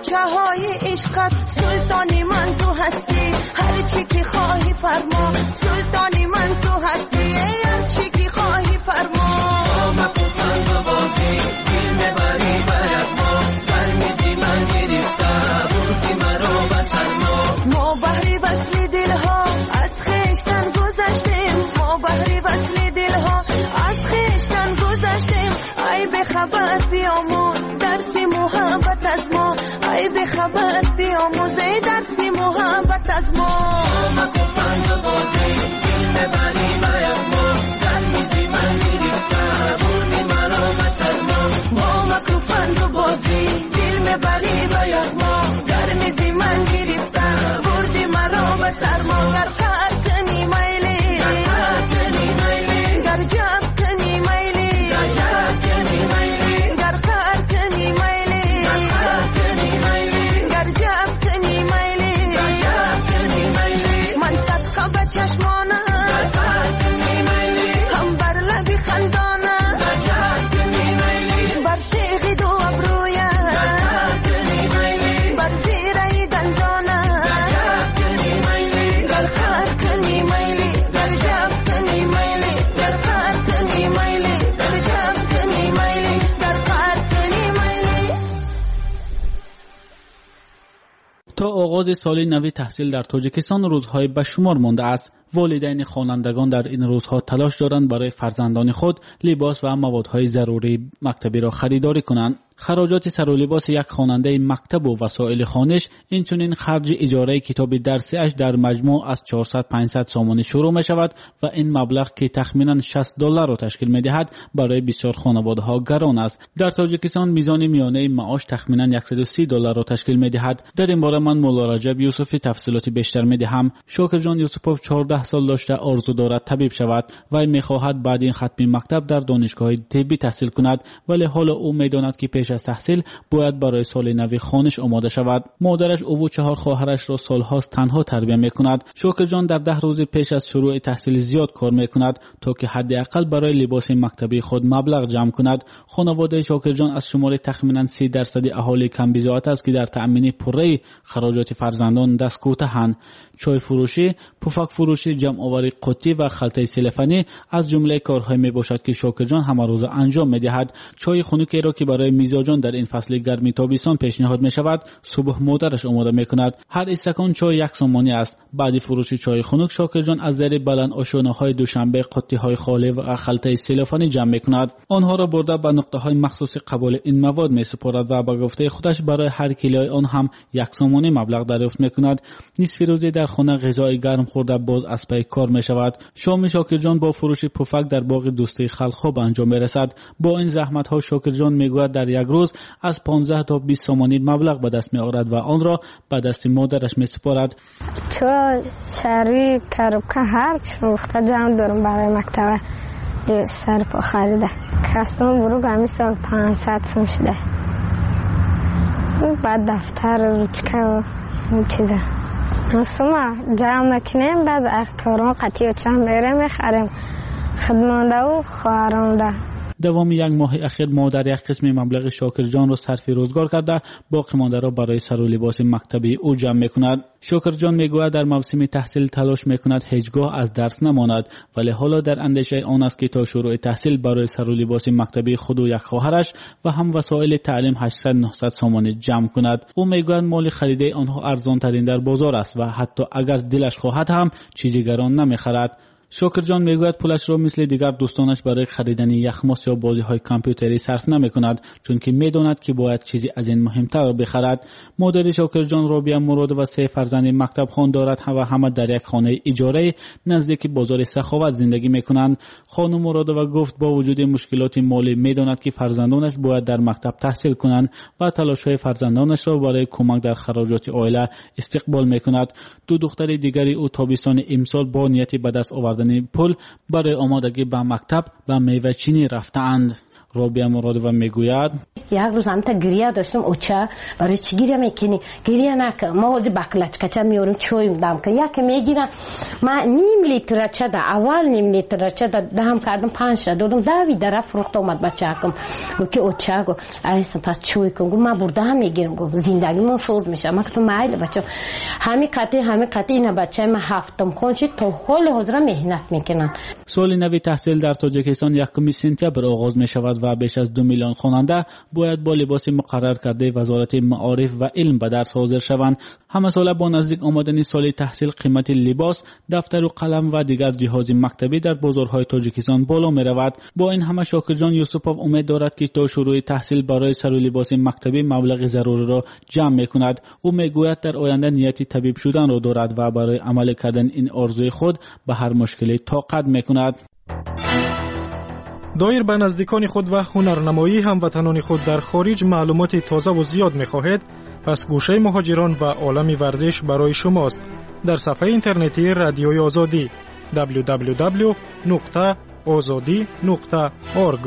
باغچه های عشقت سلطانی من تو هستی هر چی که خواهی فرما سلطانی من تو هستی هر چی که خواهی فرما ما کوپند و بازی دل میبری باید ما برمیزی من گرفته بردی مرا به سرما ما بحری وصل دلها از خیشتن گذشتیم ما بحری وصل دلها از خیشتن گذشتیم ای به خبر بیاموز درسی محبت از ما ای به خبر بیاموز درسی محبت از ما ما کوپند و بازی دل میبری باید ما برمیزی من گرفته بردی مرا به سرما ما کوپند و بازی دل میبری باید ما برمیزی من گرفته بردی مرا به سرما گر قهر کنی میلی گر کنی میلی گر جب کنی میلی گر جب کنی میلی گر قهر کنی میلی گر کنی میلی گر جب کنی میلی گر جب کنی میلی من صدقه به چشمانه گر قهر کنی میلی هم بر لبی خندانه گر جب کنی میلی بر تیغی دو ابرویه گر قهر کنی میلی بر زیره دندانه گر جب کنی میلی گر قهر کنی میلی گر جب کنی میلی گر قهر کنی میلی گر جب کنی میلی گر قهر کنی میلی. تا آغاز سال نو تحصیل در تاجیکستان روزهای به شمار مانده است. والدین خوانندگان در این روزها تلاش دارند برای فرزندان خود لباس و موادهای ضروری مکتبی را خریداری کنند. خراجات سر و لباس یک خواننده مکتب و وسایل خوانش اینچنین خرج اجاره کتاب درسی اش در مجموع از چهارصد پانصد سومانی شروع می شود و این مبلغ که تخمینا شصت دلار را تشکیل می دهد برای بسیار خانواده ها گران است. در تاجیکستان میزان میانه معاش تخمینا صد و سی دلار را تشکیل می دهد. در این باره من مولا رجب یوسفی تفصیلات بیشتر می دهم. شوکر جان یوسفوف چهارده سال داشته آرزو دارد طبیب شود و می خواهد بعد این ختم مکتب در دانشگاه طبی تحصیل کند، ولی حالا او می داند که پیش از تحصیل باید برای سال نو خوانش آماده شود. مادرش او و چهار خواهرش را سالهاست تنها تربیت می کند. شوکر جان در ده روز پیش از شروع تحصیل زیاد کار می کند تا که حداقل برای لباس مکتبی خود مبلغ جمع کند. خانواده شوکر جان از شمار تخمینا سی درصد اهالی کم بضاعت است که در تأمین پره خراجات فرزندان دست کوتاهند. چای فروشی، پفک فروشی، جمع آوری قوطی و خلطه سلفانی از جمله کارهای می باشد که شوکر جان همه روز انجام می دهد. چای خنکی را که برای میزاجان در این فصل گرمی تابستان پیشنهاد می شود صبح مادرش آماده می کند. هر استکان چای یک سومانی است. بعد فروش چای خنک شوکر جان از زیر بلند آشیانه های دوشنبه قوطی های خالی و خلطه سلفانی جمع می کند. آنها را برده به نقطه های مخصوص قبول این مواد می سپارد و با گفته خودش برای هر کیلوی آن هم یک سومانی مبلغ دریافت می کند. نصف روزی در خانه غذای گرم خورده باز از پی کار می شود. شام شوکر جان با فروش پفک در باغ دوستی خلق خوب انجام می رسد. با این زحمت ها شوکر جان می گوید در یک روز از پانزده تا بیست سومانی مبلغ به دست می آورد و آن را به دست مادرش می سپارد. چای، شری، کروبکه هر چی فروخته جمع دارم برای مکتب سر پا خریده. کستان بروگ همی سال پانصد سوم شده. بعد دفتر روچکه و اون چیزه نسومه جمع میکنیم. بعد اخکاران قطعی و چند بیره میخریم خدمانده و خواهرانده. دوام یک ماه اخیر مادر یک قسم مبلغ شوکر جان را صرف روزگار کرده باقی مانده را برای سر و لباس مکتبی او جمع میکند. شوکر جان میگوید در موسم تحصیل تلاش میکند هیچگاه از درس نماند، ولی حالا در اندیشه آن است که تا شروع تحصیل برای سر و لباس مکتبی خود و یک خواهرش و هم وسایل تعلیم هشتصد نهصد سومانی جمع کند. او میگوید مال خریده آنها ارزان ترین در بازار است و حتی اگر دلش خواهد هم چیزی گران نمیخرد. شوکر جان میگوید پولش را مثل دیگر دوستانش برای خریدن یخماس یا بازی های کامپیوتری صرف نمی کند، چون که میداند که باید چیزی از این مهمتر را بخرد. مادر شوکر جان رابعه مراد و سه فرزند مکتب خوان دارد و همه در یک خانه اجاره نزدیک بازار سخاوت زندگی میکنند. خانم مراد و گفت با وجود مشکلات مالی میداند که فرزندانش باید در مکتب تحصیل کنند و تلاش های فرزندانش را برای کمک در خراجات عائله استقبال میکند. دو دختر دیگری او تابستان امسال با نیت به دست آورد پول برای آمادگی به مکتب و میوه چینی رفتند. رابعه مرادووا میگوید یک روز هم تا گریه داشتم اوچه برای چی گریه میکنی گریه نکن ما خود بقلچکچه میارم چویم دم که یک میگیرم ما نیم لیتر چه ده اول نیم لیتر چه ده دهم کردم پنج شد دادم دوی در فروخت اومد بچه کم گو که اوچه گو ایسا پس چوی کن گو ما برده هم میگیرم گو زندگی من سوز میشه ما که مایل بچه همه قطعی همه قطعی اینا بچه ما هفتم خونشی تا حال حضره مهنت میکنن. سال نوی تحصیل در تاجیکستان یکم سپتامبر آغاز می شود و بیش از دو میلیون خواننده باید با لباس مقرر کرده وزارت معارف و علم به درس حاضر شوند. همه ساله با نزدیک آمدن سال تحصیل قیمت لباس، دفتر و قلم و دیگر جهاز مکتبی در بازارهای تاجیکستان بالا می رود. با این همه شاکرجان یوسفوف امید دارد که تا شروع تحصیل برای سر و لباس مکتبی مبلغ ضروری را جمع می کند. او می گوید در آینده نیتی طبیب شدن را دارد و برای عمل کردن این آرزوی خود به هر مشکلی طاقت می کند. دایر به نزدیکان خود و هنرنمایی هموطنان خود در خارج معلومات تازه و زیاد می‌خواهید، پس گوشه مهاجران و عالم ورزش برای شماست. در صفحه اینترنتی رادیوی آزادی دبلیو دبلیو دبلیو نقطه آزادی نقطه اورگ.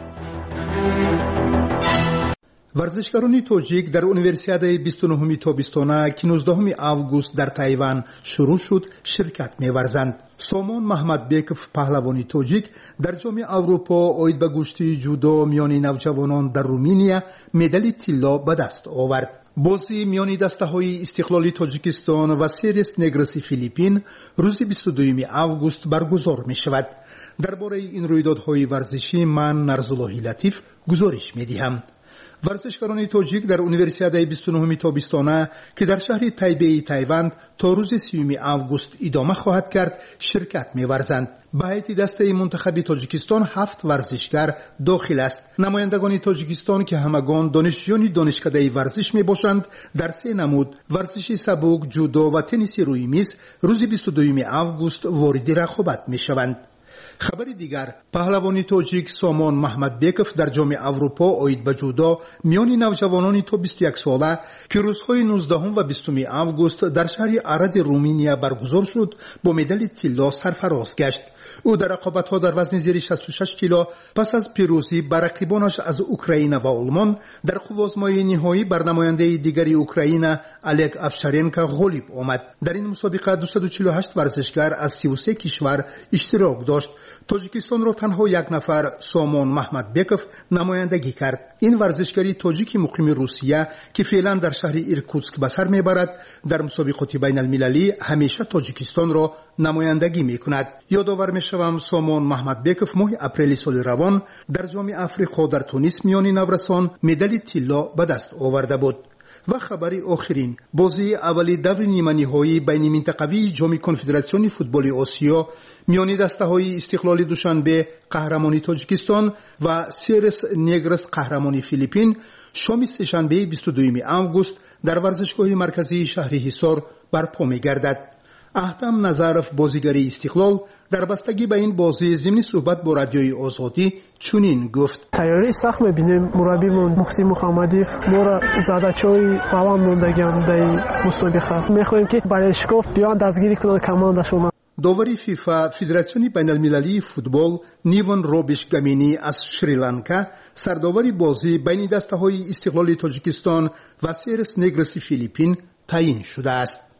ورزشکاران تاجیک در اونیورسیادای بیست و نهم تابستانه که نوزدهم آگوست در تایوان شروع شد شرکت می‌ورزند. سامان محمد بیکف پهلوانی تاجیک در جام اروپا اوید به گشتی جودو میان نوجوانان در رومانیا مدال طلا به دست آورد. بازی میان دسته‌های استقلالی تاجیکستان و سیرس نگرس فیلیپین روز بیست و دوم آگوست برگزار می‌شود. درباره این رویدادهای ورزشی من نرزالله لطیف گزارش می‌دهم. ورزشکاران تاجیک در اونیورسیادای بیست و نهم تابستانه که در شهر تایبی تایوان تا روز سیوم آگوست ادامه خواهد کرد شرکت می‌ورزند. به هیئت دسته منتخب تاجیکستان هفت ورزشکار داخل است. نمایندگان تاجیکستان که همگان دانشجویان دانشکده ورزش میباشند در سه نمود ورزش سبک، جودو و تنیس روی میز روز بیست و دوم آگوست وارد رقابت میشوند. خبر دیگر، پهلوانی تاجیک سامان محمد بیکف در جام اروپا اوید به جودو میان نوجوانان تا بیست و یک ساله که روزهای نوزدهم و بیستم آگوست در شهر ارد رومانیا برگزار شد با مدال طلا سرفراز گشت. او در رقابت‌ها در وزن زیر شصت و شش کیلو پس از پیروزی بر رقیبانش از اوکراین و آلمان در خوازمای نهایی بر نماینده دیگری اوکراین الک افشارنکو غالب آمد. در این مسابقه دویست و چهل و هشت ورزشکار از سی و سه کشور اشتراک داشت. تاجیکستان را تنها یک نفر سامان محمد بیکف نمایندگی کرد. این ورزشکاری تاجیک مقیم روسیه که فعلا در شهر ایرکوتسک به سر میبرد در مسابقات بین المللی همیشه تاجیکستان را نمایندگی میکند. یادآور میشوم سامان محمد بیکف ماه اپریل سال روان در جام افریقا در تونس میان نورسان مدال طلا به دست آورده بود. و خبری آخرین، بازی اولی دور نیمه نهایی بین منطقوی جام کنفدراسیون فوتبال آسیا میان دسته‌های استقلالی دوشنبه قهرمانی تاجیکستان و سیرس نگرس قهرمانی فیلیپین شام سه‌شنبه بیست و دوم آگوست در ورزشگاه مرکزی شهر حصار برپا می‌گردد. احتم نظرف بازیگری استقلال در بستگی به این بازی ضمن صحبت با رادیوی آزادی چنین گفت: تیاری سخت می‌بینیم. مربیمون محسن محمدی ما را زدچای بالان موندگان در مسابقه می‌خوایم که برای شکاف بیان دستگیری کنند کماندشون. داوری فیفا فدراسیون بین المللی فوتبال نیوان روبیش گامینی از شریلانکا سرداوری بازی بین دسته‌های استقلال تاجیکستان و سیرس نگرس فیلیپین تعیین شده است.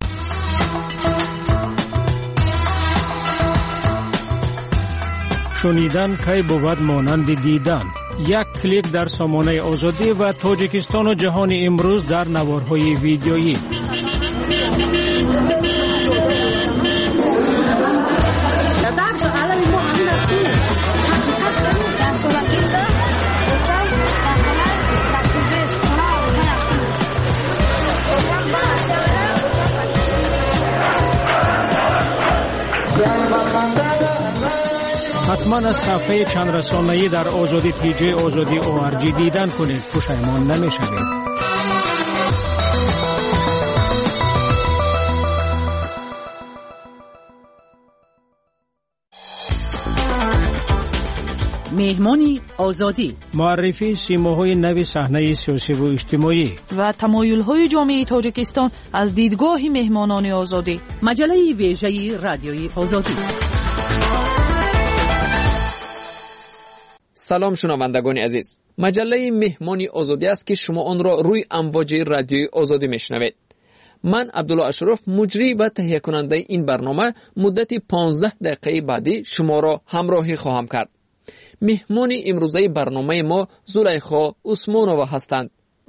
شنیدن کی بود مانند دیدن. یک کلیک در سامانه آزادی و تاجیکستان و جهان امروز در نوارهای ویدیویی. حتما از صفحه چند رسانه‌ای در آزادی پی جی آزادی او آر جی دیدن کنید، پشیمان نمی‌شوید. مهمانی آزادی، معرفی سیماهای نو صحنه سیاسی و اجتماعی و تمایل‌های جامعه تاجیکستان از دیدگاه مهمانان آزادی. مجله ویژه رادیوی آزادی. سلام شنوندگان عزیز. مجله مهمانی آزادی است که شما آن را روی امواج رادیوی آزادی میشنوید. من عبدالله اشرف مجری و تهیه کننده این برنامه مدت پانزده دقیقه بعدی شما را همراهی خواهم کرد. مهمانی امروزه برنامه ما زلیخا عثمانова هستند.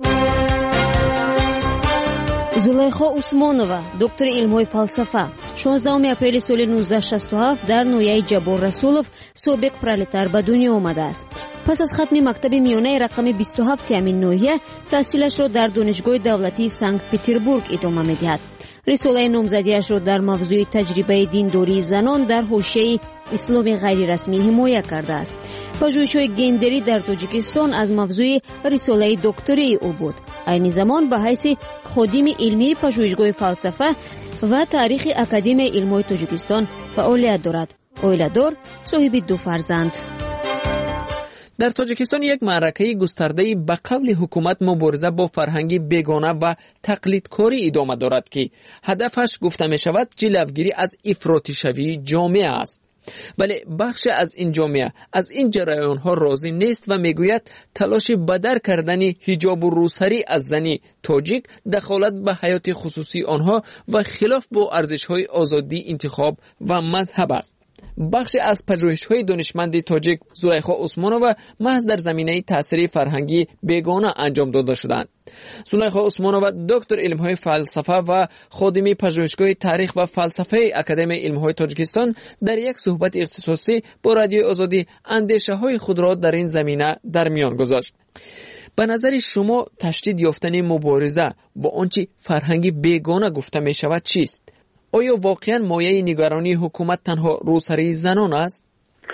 زلیخا عثمانова دکتر علم‌های فلسفه شانزدهم اپریل سال نوزده شصت و هفت در نویه جبار رسولов سابق پرولتار به دنیا آمده است. پس از ختم مکتب میانه رقم بیست و هفت همین نویه تحصیلش را در دانشگاه دولتی سنت پتربورگ ادامه می‌دهد. رساله نامزدیش را در موضوع تجربه دینداری زنان در حوزه اسلام غیر رسمی حمایت کرده است. پژوهش‌های گندری در تاجیکستان از موضوع رساله دکتری او بود. این زمان به حیث خادم علمی پژوهشگاه فلسفه و تاریخ اکادمی علم‌های تاجیکستان فعالیت دارد. اویلادور صاحب دو فرزند. در تاجیکستان یک معرکه گسترده به قول حکومت مبارزه با فرهنگی بیگانه و تقلیدکاری ادامه دارد که هدفش گفته می شود جلوگیری از افراطی شوی جامعه است. ولی بخش از این جامعه از این جریان ها راضی نیست و میگوید تلاش بدر کردن حجاب و روسری از زنی تاجیک دخالت به حیات خصوصی آنها و خلاف با ارزش های آزادی انتخاب و مذهب است. بخش از پژوهش‌های دانشمند تاجیک زلیخا عثمانова محض در زمینه تأثیر فرهنگی بیگانه انجام داده شدند. زلیخا عثمانova دکتر علم‌های فلسفه و خادم پژوهشگاه تاریخ و فلسفه اکادمی علم‌های تاجیکستان در یک صحبت اختصاصی با رادیو آزادی اندیشه‌های خود را در این زمینه در میان گذاشت. به نظر شما تشدید یافتن مبارزه با آنچه فرهنگی بیگانه گفته می شود چیست؟ آیا واقعا مایه نگرانی حکومت تنها روسری زنان است؟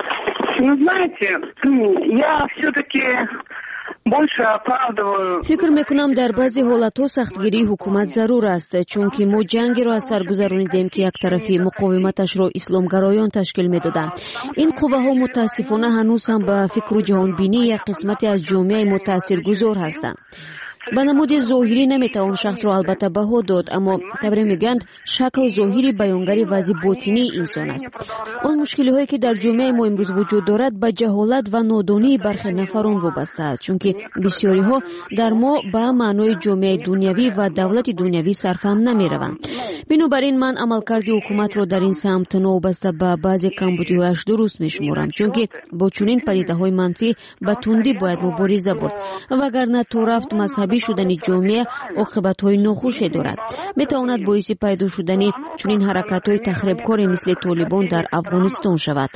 فکر میکنم در بعضی حالتها سختگیری حکومت ضرور است، چون که ما جنگی را از سر گذرانیدیم که یک طرفی مقاومتش را اسلامگرایان تشکیل میدادند. این قوه ها متاسفانه هنوز هم به فکر و جهانبینی یک قسمتی از جامعه ما تاثیرگذار هستند. به نمود ظاهری نمیتوان شخص را البته بها داد، اما تبری میگند شکل ظاهری بیانگری وضع باطنی انسان است. آن مشکلی هایی که در جامعه ما امروز وجود دارد به جهالت و نادانی برخی نفران وابسته است، چون که بسیاری ها در ما به معنای جامعه دنیوی و دولت دنیوی صرفهم نمیروند. بنابراین من عملکرد حکومت را در این سمت نوبسته به بعضی کمبودی‌هایش درست میشمارم، چون که با چنین پدیده‌های منفی به تندی باید مبارزه برد، وگرنه تو رفت مذهبی شدن جامعه عاقبت‌های ناخوشی دارد. میتواند باعث پیدا شدن چنین حرکت‌های تخریبکاری مثل طالبان در افغانستان شود.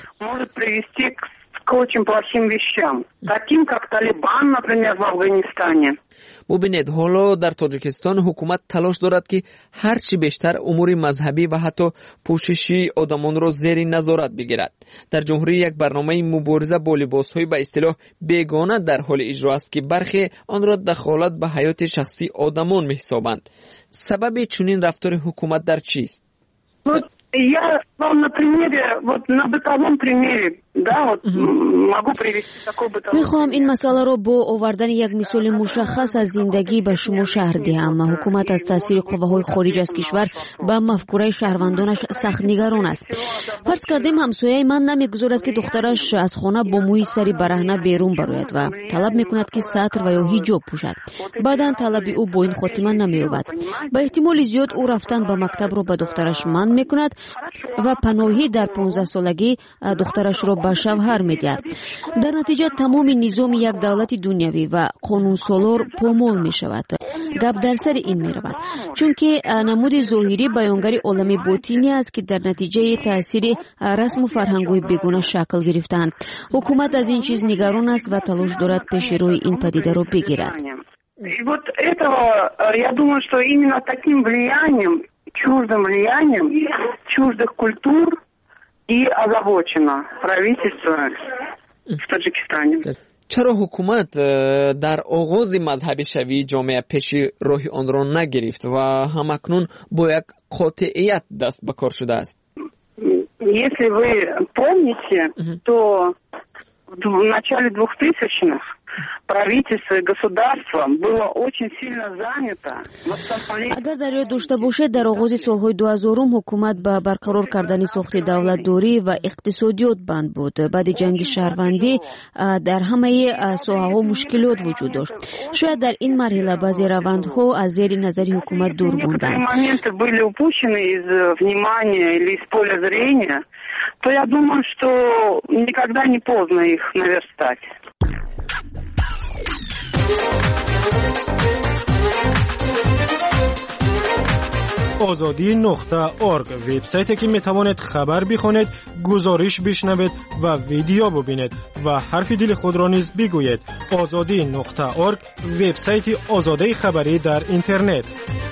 ببینید حالا در تاجیکستان حکومت تلاش دارد که هرچی بیشتر امور مذهبی و حتی پوششی آدمان را زیر نظارت بگیرد. در جمهوری یک برنامه مبارزه با لباس‌های به اصطلاح بیگانه در حال اجرا است که برخی آن را دخالت به حیات شخصی آدمان می‌حسابند. سبب چنین رفتار حکومت در چیست؟ Я вам на примере, вот на бытовом примере, да, вот могу привести такой бытовой. میخوام این مسئله را با آوردن یک مثال مشخص از زندگی به شما شرح دهم. حکومت از تاثیر قوه‌های خارج از کشور به مفکوره شهروندانش سخت نگران است. فرض کردیم همسایه من نمیگذارد که دخترش از خانه با موی سری برهنه بیرون برآید و طلب میکند که سطر و یا حجاب پوشد. بعداً طلب او با این خاتمه نمییابد. به احتمال زیاد او رفتن به مکتب را به دخترش منع میکند و پناهی در پانزده سالگی دخترش را به شوهر میدهد. در نتیجه تمام نظام یک دولت دنیوی و قانون سالار پامال می شود. گپ در سر این می رود، چون که نمود ظاهری بیانگری عالم باطنی است که در نتیجه تاثیر رسم و فرهنگ‌های بیگانه شکل گرفتند. حکومت از این چیز نگران است و تلاش دارد پیش روی این پدیده را بگیرد. И вот этого, я думаю, что именно таким влиянием, чуждым влиянием чуждых культур и озабочено правительство в Таджикистане. چرا حکومت در آغاز مذهبی شوی جامعه پیش راه آن را نگرفت و همکنون با یک قاطعیت دست به کار شده است؟ Если вы помните, то в начале двухтысячных правительство и государство было очень сильно занято. اگر در یاد داشته باشید در آغاز سالهای دو هزارم حکومت به برقرار کردن ساخت دولتداری و اقتصادیات بند بود. بعد جنگ شهروندی در همه ساحه‌ها مشکلات وجود داشت. شاید در این مرحله بعضی روندها از زیر نظر حکومت دور موندند. моменты были упущены из внимания или из поля зрения, то я думаю, что никогда не поздно их наверстать. آزادی نقطه ارگ وبسایتی که میتوانید خبر بخونید، گزارش بشنوید و ویدیو ببینید و حرف دل خود را نیز بگویید. آزادی نقطه ارگ وبسایت آزادی خبری در اینترنت.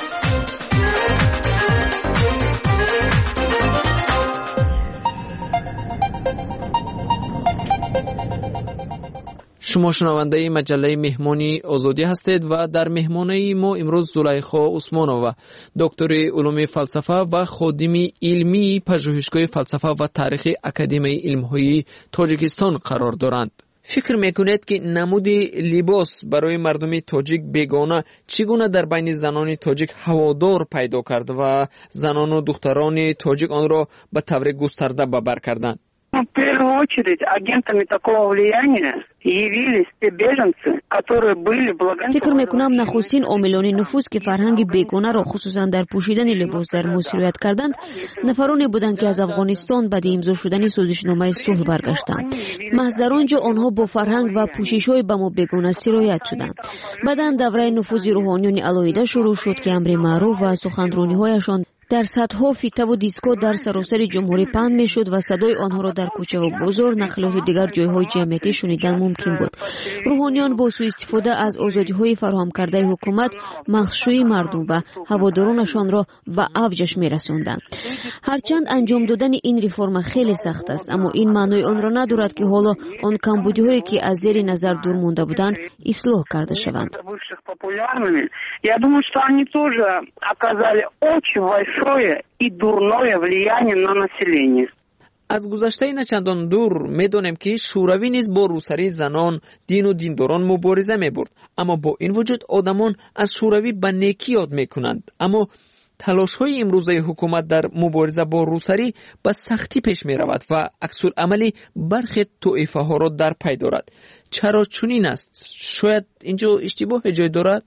شما شنونده مجله مهمانی آزادی هستید و در مهمانی ما امروز زلیخا عثمانова دکتر علوم فلسفه و خادم علمی پژوهشگاه فلسفه و تاریخ اکادمی علم‌های تاجیکستان قرار دارند. فکر میکنید که نمود لباس برای مردم تاجیک بیگانه چگونه در بین زنان تاجیک هوادار پیدا کرد و زنان و دختران تاجیک آن را به طور گسترده به بر کردند؟ В первую очередь агентами такого влияния явились те беженцы, которые были благонадежны. فکر میکنم نخستین عاملان نفوذ که فرهنگ بیگانه را خصوصا در پوشیدن لباس در مصریت کردند نفرانی بودند که از افغانستان بعد امضا شدن سازشنامه صلح برگشتند. محض در آنجا آنها با فرهنگ و پوشش‌های به ما بیگانه سرایت شدند. بعدا دوره نفوذ روحانیون علایده شروع شد که امر معروف و سخنرانی‌هایشان در سطح فیته و دیسکو در سراسر جمهوری پند می شد و صدای آنها را در کوچه و بازار نقلات و دیگر جایهای جمعیتی شنیدن ممکن بود. روحانیان با سوء استفاده از آزادی های فراهم کرده حکومت مخشوی مردم و هوادارانشان را به اوجش می رساندند. هرچند انجام دادن این رفرم خیلی سخت است، اما این معنای آن را ندارد که حالا آن کمبودی هایی که از زیر نظر دور مانده بودند اصلاح کرده شوند. Я думаю, что они тоже оказали очень большое и дурное влияние на население. از گذشته نچندان دور میدانیم که شوروی نیز با روسری زنان، دین و دینداران مبارزه میبرد، اما با این وجود آدمان از شوروی به نیکی یاد میکنند. اما تلاش های امروزه حکومت در مبارزه با روسری به سختی پیش می رود و عکس العملی برخی طایفه ها را در پی دارد. چرا چنین است؟ شاید اینجا اشتباه جای دارد؟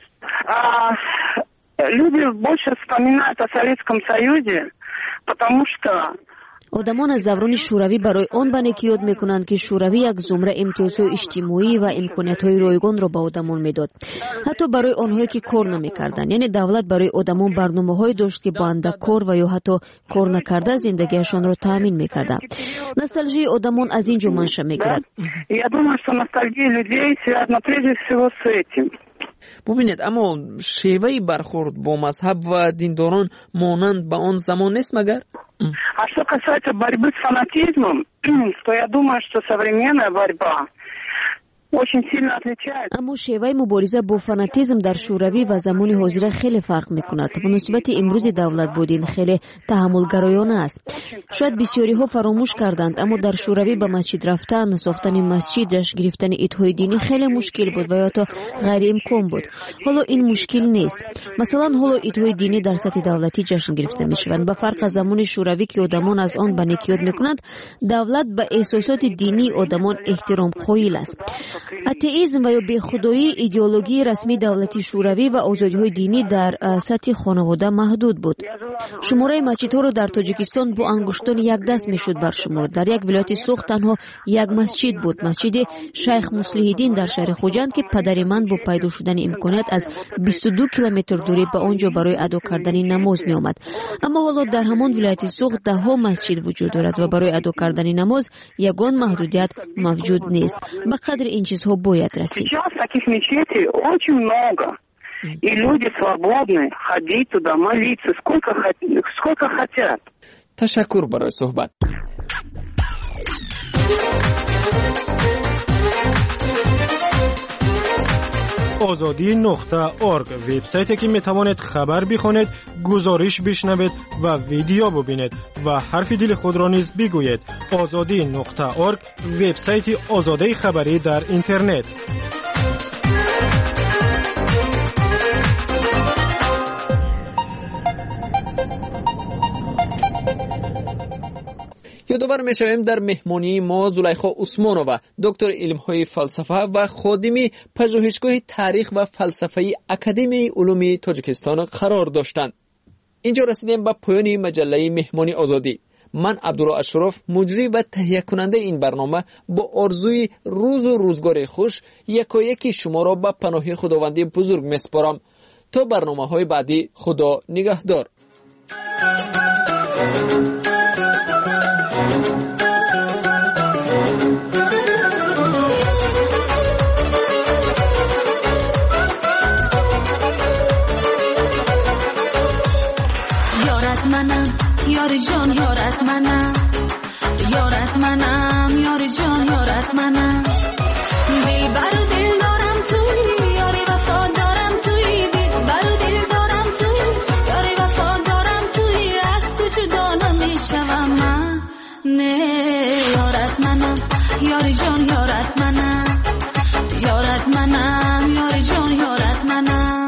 Люди больше вспоминают о Советском Союзе, потому что آدمان از دوران شوروی برای آن به نیکی یاد میکنند که شوروی یک زمره امتیازهای اجتماعی و امکانیت‌های رایگان را به آدمان میداد، حتی برای آنهایی که کار نمیکردند. یعنی دولت برای آدمان برنامه‌های داشت که با اندک کار و یا حتی کار نکرده زندگیشان را تامین میکرد. نوستالژی آدمان از اینجا منشأ میگیرد. Я думаю, что ностальгия людей связана прежде всего с этим. ببینید، اما شیوه برخورد با مذهب و دینداران مانند به آن زمان نیست مگر؟ А что касается борьбы с фанатизмом, то я думаю, что современная борьба очень сильно отличается. اما شیوه مبارزه با فاناتیزم در شوروی و زمان حاضر خیلی فرق میکند. به نسبت امروز دولت بودین خیلی تحملگرایانه است. شاید بسیاری ها فراموش کردند، اما در شوروی به مسجد رفتن، ساختن مسجد، جشن گرفتن عیدهای دینی خیلی مشکل بود و یا تا غیر امکان بود. حالا این مشکل نیست. مثلا حالا عیدهای دینی در سطح دولتی جشن گرفته میشوند. به فرق از زمان شوروی که آدمان از آن به نیکی یاد میکنند، دولت به احساسات دینی آدمان احترام قائل است. اتئیسم و یا بیخدایی ایدئولوژی رسمی دولتی شوروی و آزادی‌های دینی در سطح خانواده محدود بود. شماره مسجدها را در تاجیکستان با انگشتان یک دست میشد برشمرد. در یک ولایت سوخت تنها یک مسجد بود، مسجد شیخ مصلح الدین در شهر خوجند که پدر من با پیدا شدن امکانات از بیست و دو کیلومتر دوری به آنجا برای ادا کردن نماز می آمد. اما حالا در همان ولایت سوخت ده ها مسجد وجود دارد و برای ادا کردن نماز یگان محدودیت موجود نیست. به قدر این چیزها باید رسید. Сейчас таких мечетей очень много. И люди свободны ходить туда, молиться сколько сколько хотят. تشکر برای صحبت. آزادی نقطه اورگ وبسایتی که میتوانید خبر بخونید، گزارش بشنوید و ویدیو ببینید و حرف دل خود را نیز بگویید. آزادی نقطه اورگ وبسایت آزادی خبری در اینترنت. یادآور می‌شویم در مهمانی ما زلیخا عثمانووا دکتر علم‌های فلسفه و خادم پژوهشگاه تاریخ و فلسفه اکادمی علوم تاجیکستان قرار داشتند. اینجا رسیدیم به پایان مجله مهمانی آزادی. من عبدالله اشرف مجری و تهیه کننده این برنامه با آرزوی روز و روزگار خوش یکایک شما را به پناه خداوندی بزرگ میسپارم. تا برنامه‌های بعدی، خدا نگهدار. یار جان یارت منم، یارت منم، یار جان یارت منم. دل بر دل دارم توی، یاری وفا دارم توی. دل بر دل دارم توی، یاری وفا دارم توی. از تو جدا نمیشوم من، نه یارت منم، یار جان یارت منم، یارت منم، یار جان یارت منم.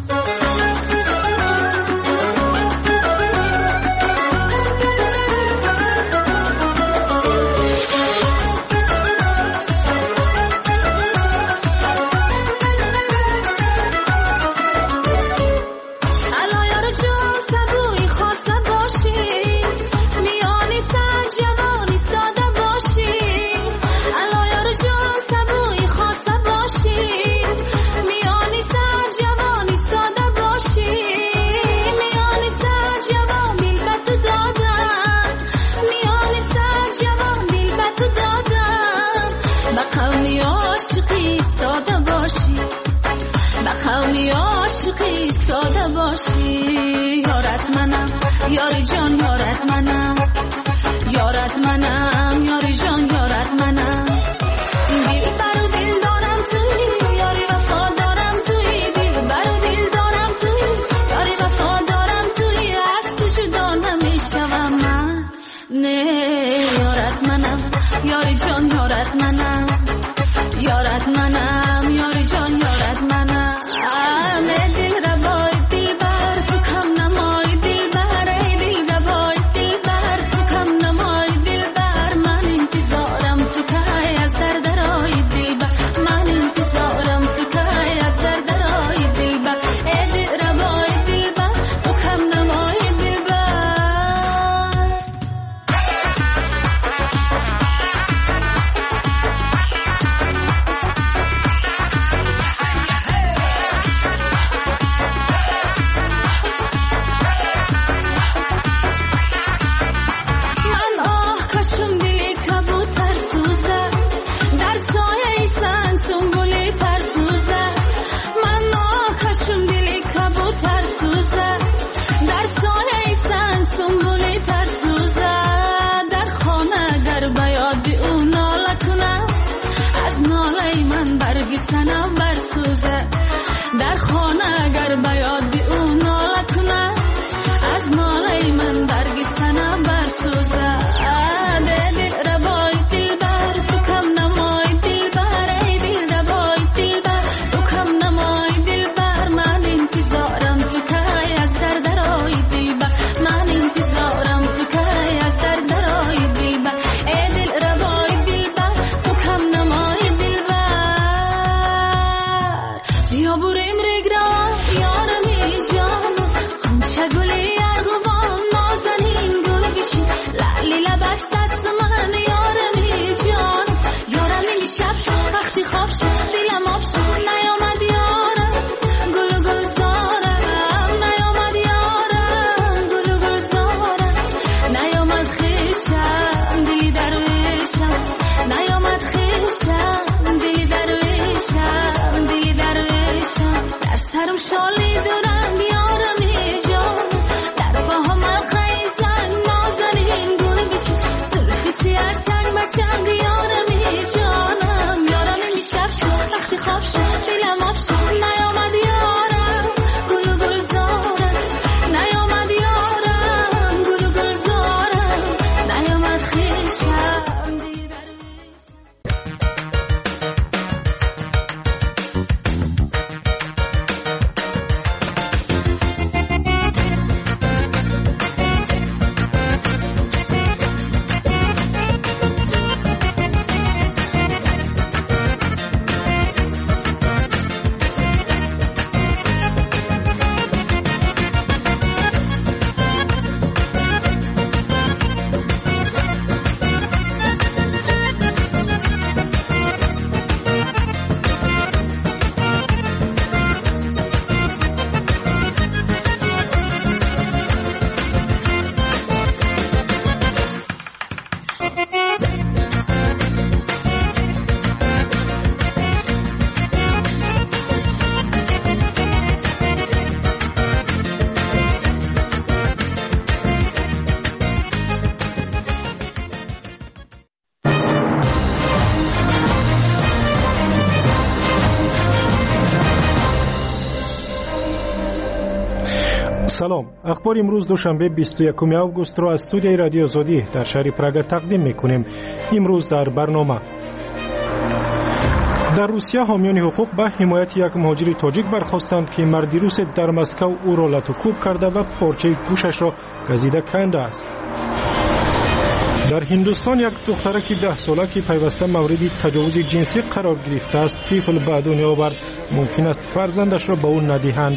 یارت منم، یار جان یارت منم، یارت منم، یار جان یارت منم. دل بر دل دارم توی، یاری وفا دارم توی. دل بر دل دارم توی، یاری وفا دارم توی. از تو جدا نمیشوم من، نه یارت منم، یار جان یارت منم، یارت منم، یار جان یارت منم. یارم جانم، یارم میشب شد وقتی خواب شد دلم آب شد. سلام. اخبار امروز دوشنبه بیست و یکم آگوست را از استودیوی رادیو آزادی در شهر پراگ تقدیم میکنیم. امروز در برنامه: در روسیه حامیان حقوق به حمایت یک مهاجر تاجیک برخواستند که مردی روس در مسکو او را لط و کوب کرده و پارچه گوشش را گزیده کنده است. در هندوستان یک دخترک ده ساله که پیوسته مورد تجاوز جنسی قرار گرفته است طفل به دنیا آورد. ممکن است فرزندش را به او ندهند.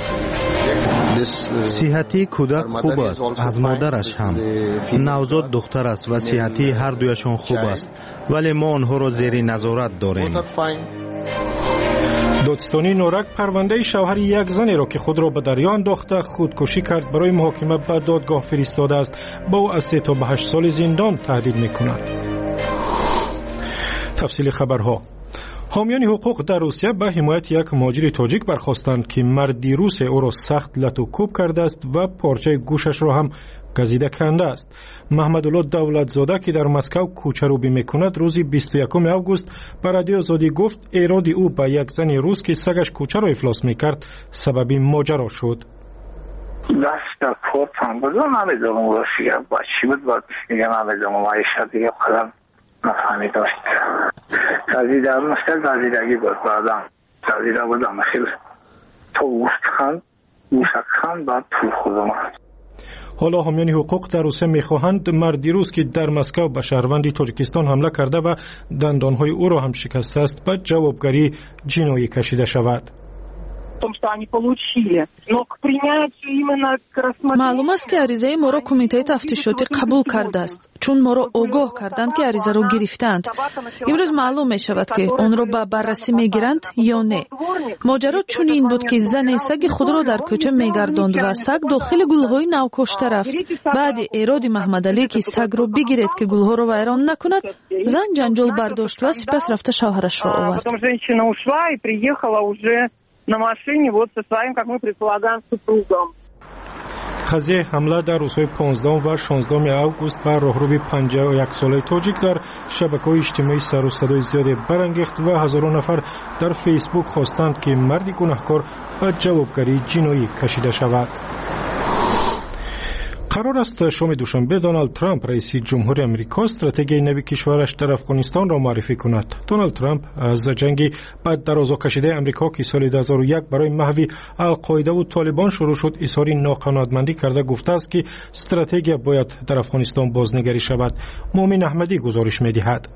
صحتی کودک خوب است، از مادرش هم. نوزاد دختر است و صحتی هر دویشان خوب است، ولی ما آنها را زیر نظارت داریم. دادستانی نورک پرونده شوهر یک زنی را که خود را به دریا انداخته خودکشی کرد برای محاکمه به دادگاه فرستاده است. با او از سه تا به هشت سال زندان تهدید می‌کند. تفصیل خبرها: حامیان حقوق در روسیه به حمایت یک مهاجر تاجیک برخواستند که مردی روس او را سخت لط و کوب کرده است و پارچه گوشش را هم گزیده کنده است. محمدالله دولتزاده که در مسکو کوچه‌روبی میکند روز بیست و یکم آگوست به رادیو آزادی گفت ایراد او به یک زن روس که سگش کوچه را افلاس میکرد سبب ماجرا شد. دست پورتم بود و نمیدونم روسیه با چی بود با دیگه نمیدونم معیشت دیگه خودم نفهمی داشت. گزیده مثل گزیدگی بود بعدم گزیده بودم خیلی توست خند گوشک خند بعد تو خودم. حالا حامیان حقوق در روسیه میخواهند مردی روس که در مسکو به شهروندی تاجیکستان حمله کرده و دندانهای او را هم شکسته است به جوابگری جنایی کشیده شود. маълум аст ки аризаи моро кумитаи тафтишотӣ қабул кардааст чун моро огоҳ карданд ки аризаро гирифтаанд. имрӯз маълум мешавад ки онро ба баррасӣ мегиранд ё не. моҷаро чунин буд ки зане саги худро дар кӯча мегардонд ва саг дохили гулҳои навкошта рафт. баъди эроди маҳмадалӣ ки сагро бигиред ки гулҳоро вайрон накунад зан ҷанҷол бардошт ва сипас рафта шавҳарашро овард. на машине вот со своим, как мы предполагаем, супругом. قضیه حمله در روزهای پانزده و شانزده آگوست بر راهروی پنجاه و یک ساله تاجیک در شبکه‌های اجتماعی سر و صدای زیادی برانگیخت و هزاران نفر در فیسبوک خواستند که مردی گناهکار به جوابگری جنایی کشیده شود. قرار است شام دوشنبه دونالد ترامپ رئیس جمهور امریکا استراتژی نوی کشورش در افغانستان را معرفی کند. دونالد ترامپ از جنگ بعد درازا کشیده امریکا که سال دو هزار و یک برای محو القاعده و طالبان شروع شد اظهار ناقانونمندی کرده گفته است که استراتژی باید در افغانستان بازنگری شود. مومن احمدی گزارش می‌دهد.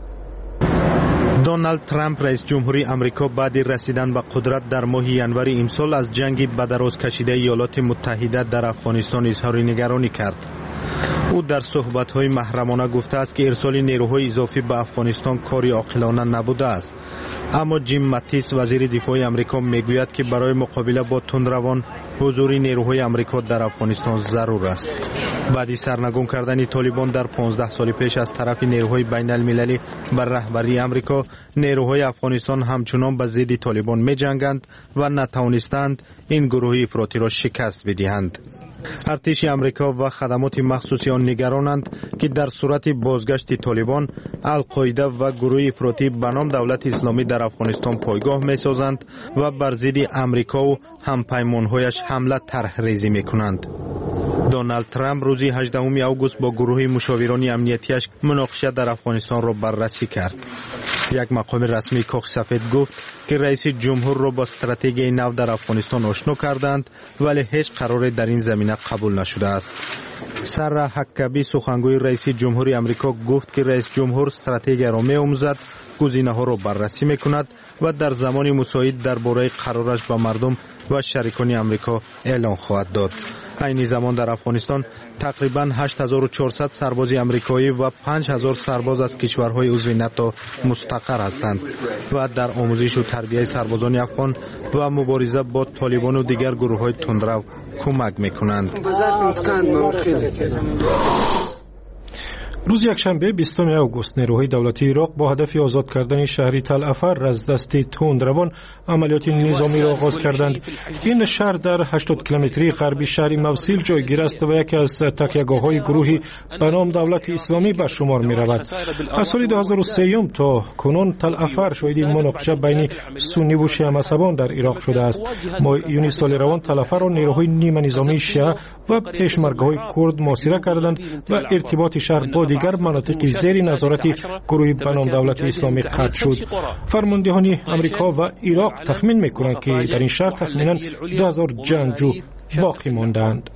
دونالد ترامپ رئیس جمهوری آمریکا بعد رسیدن به قدرت در ماه ینور امسال از جنگ به دراز کشیده ایالات متحده در افغانستان اظهار نگرانی کرد. او در صحبت‌های محرمانه گفته است که ارسال نیروهای اضافی به افغانستان کاری عاقلانه نبوده است. اما جیم ماتیس وزیر دفاع آمریکا میگوید که برای مقابله با تندروان حضور نیروهای آمریکا در افغانستان ضرور است. بعد سرنگون کردن طالبان در پانزده سال پیش از طرف نیروهای بین المللی بر رهبری آمریکا، نیروهای افغانستان همچنان به ضد طالبان می جنگند و نتوانستند این گروه افراطی را شکست بدهند. ارتش آمریکا و خدمات مخصوصی آن نگرانند که در صورت بازگشت طالبان، القاعده و گروه افراطی به نام دولت اسلامی در افغانستان پایگاه می سازند و بر ضد آمریکا و همپیمانهایش حمله طرح ریزی می کنند. دونالد ترامپ روز هجدهم آگوست با گروه مشاوران امنیتیش مناقشه در افغانستان را بررسی کرد. یک مقام رسمی کاخ سفید گفت که رئیس جمهور را با استراتژی نو در افغانستان آشنا کردند ولی هیچ قراری در این زمینه قبول نشده است. سارا حکابی سخنگوی رئیس جمهوری آمریکا گفت که رئیس جمهور استراتژی را می‌آموزد، گزینه‌ها را بررسی می‌کند و در زمان مساعد درباره قرارش با مردم و شریکان آمریکا اعلام خواهد داد. این زمان در افغانستان تقریباً هشت هزار و چهارصد سرباز آمریکایی و پنج هزار سرباز از کشورهای عضو ناتو مستقر هستند و در آموزش و تربیت سربازان افغان و مبارزه با طالبان و دیگر گروه‌های تندرو کمک می‌کنند. روز یکشنبه بیستم آگوست نیروهای دولتی عراق با هدف آزاد کردن شهری تل افر از دست تندروان عملیات نظامی را آغاز کردند. این شهر در هشتاد کیلومتری غربی شهر موصل جایگیر است و یکی از تکیه‌گاه‌های گروهی به نام دولت اسلامی به شمار می‌رود. از سال دو هزار و سه تا کنون تل افر شاهد مناقشه بین سنی و شیعه مذهبان در عراق شده است. ماه سال روان تل افر را نیروهای نیمه نظامی شیعه و پشمرگه‌های کرد محاصره کردند و ارتباط شهر با دیگر مناطق زیر نظارت گروه به نام دولت اسلامی قطع شد. فرماندهان آمریکا و عراق تخمین می‌کنند که در این شهر تخمینا دو هزار جنگجو باقی ماندند.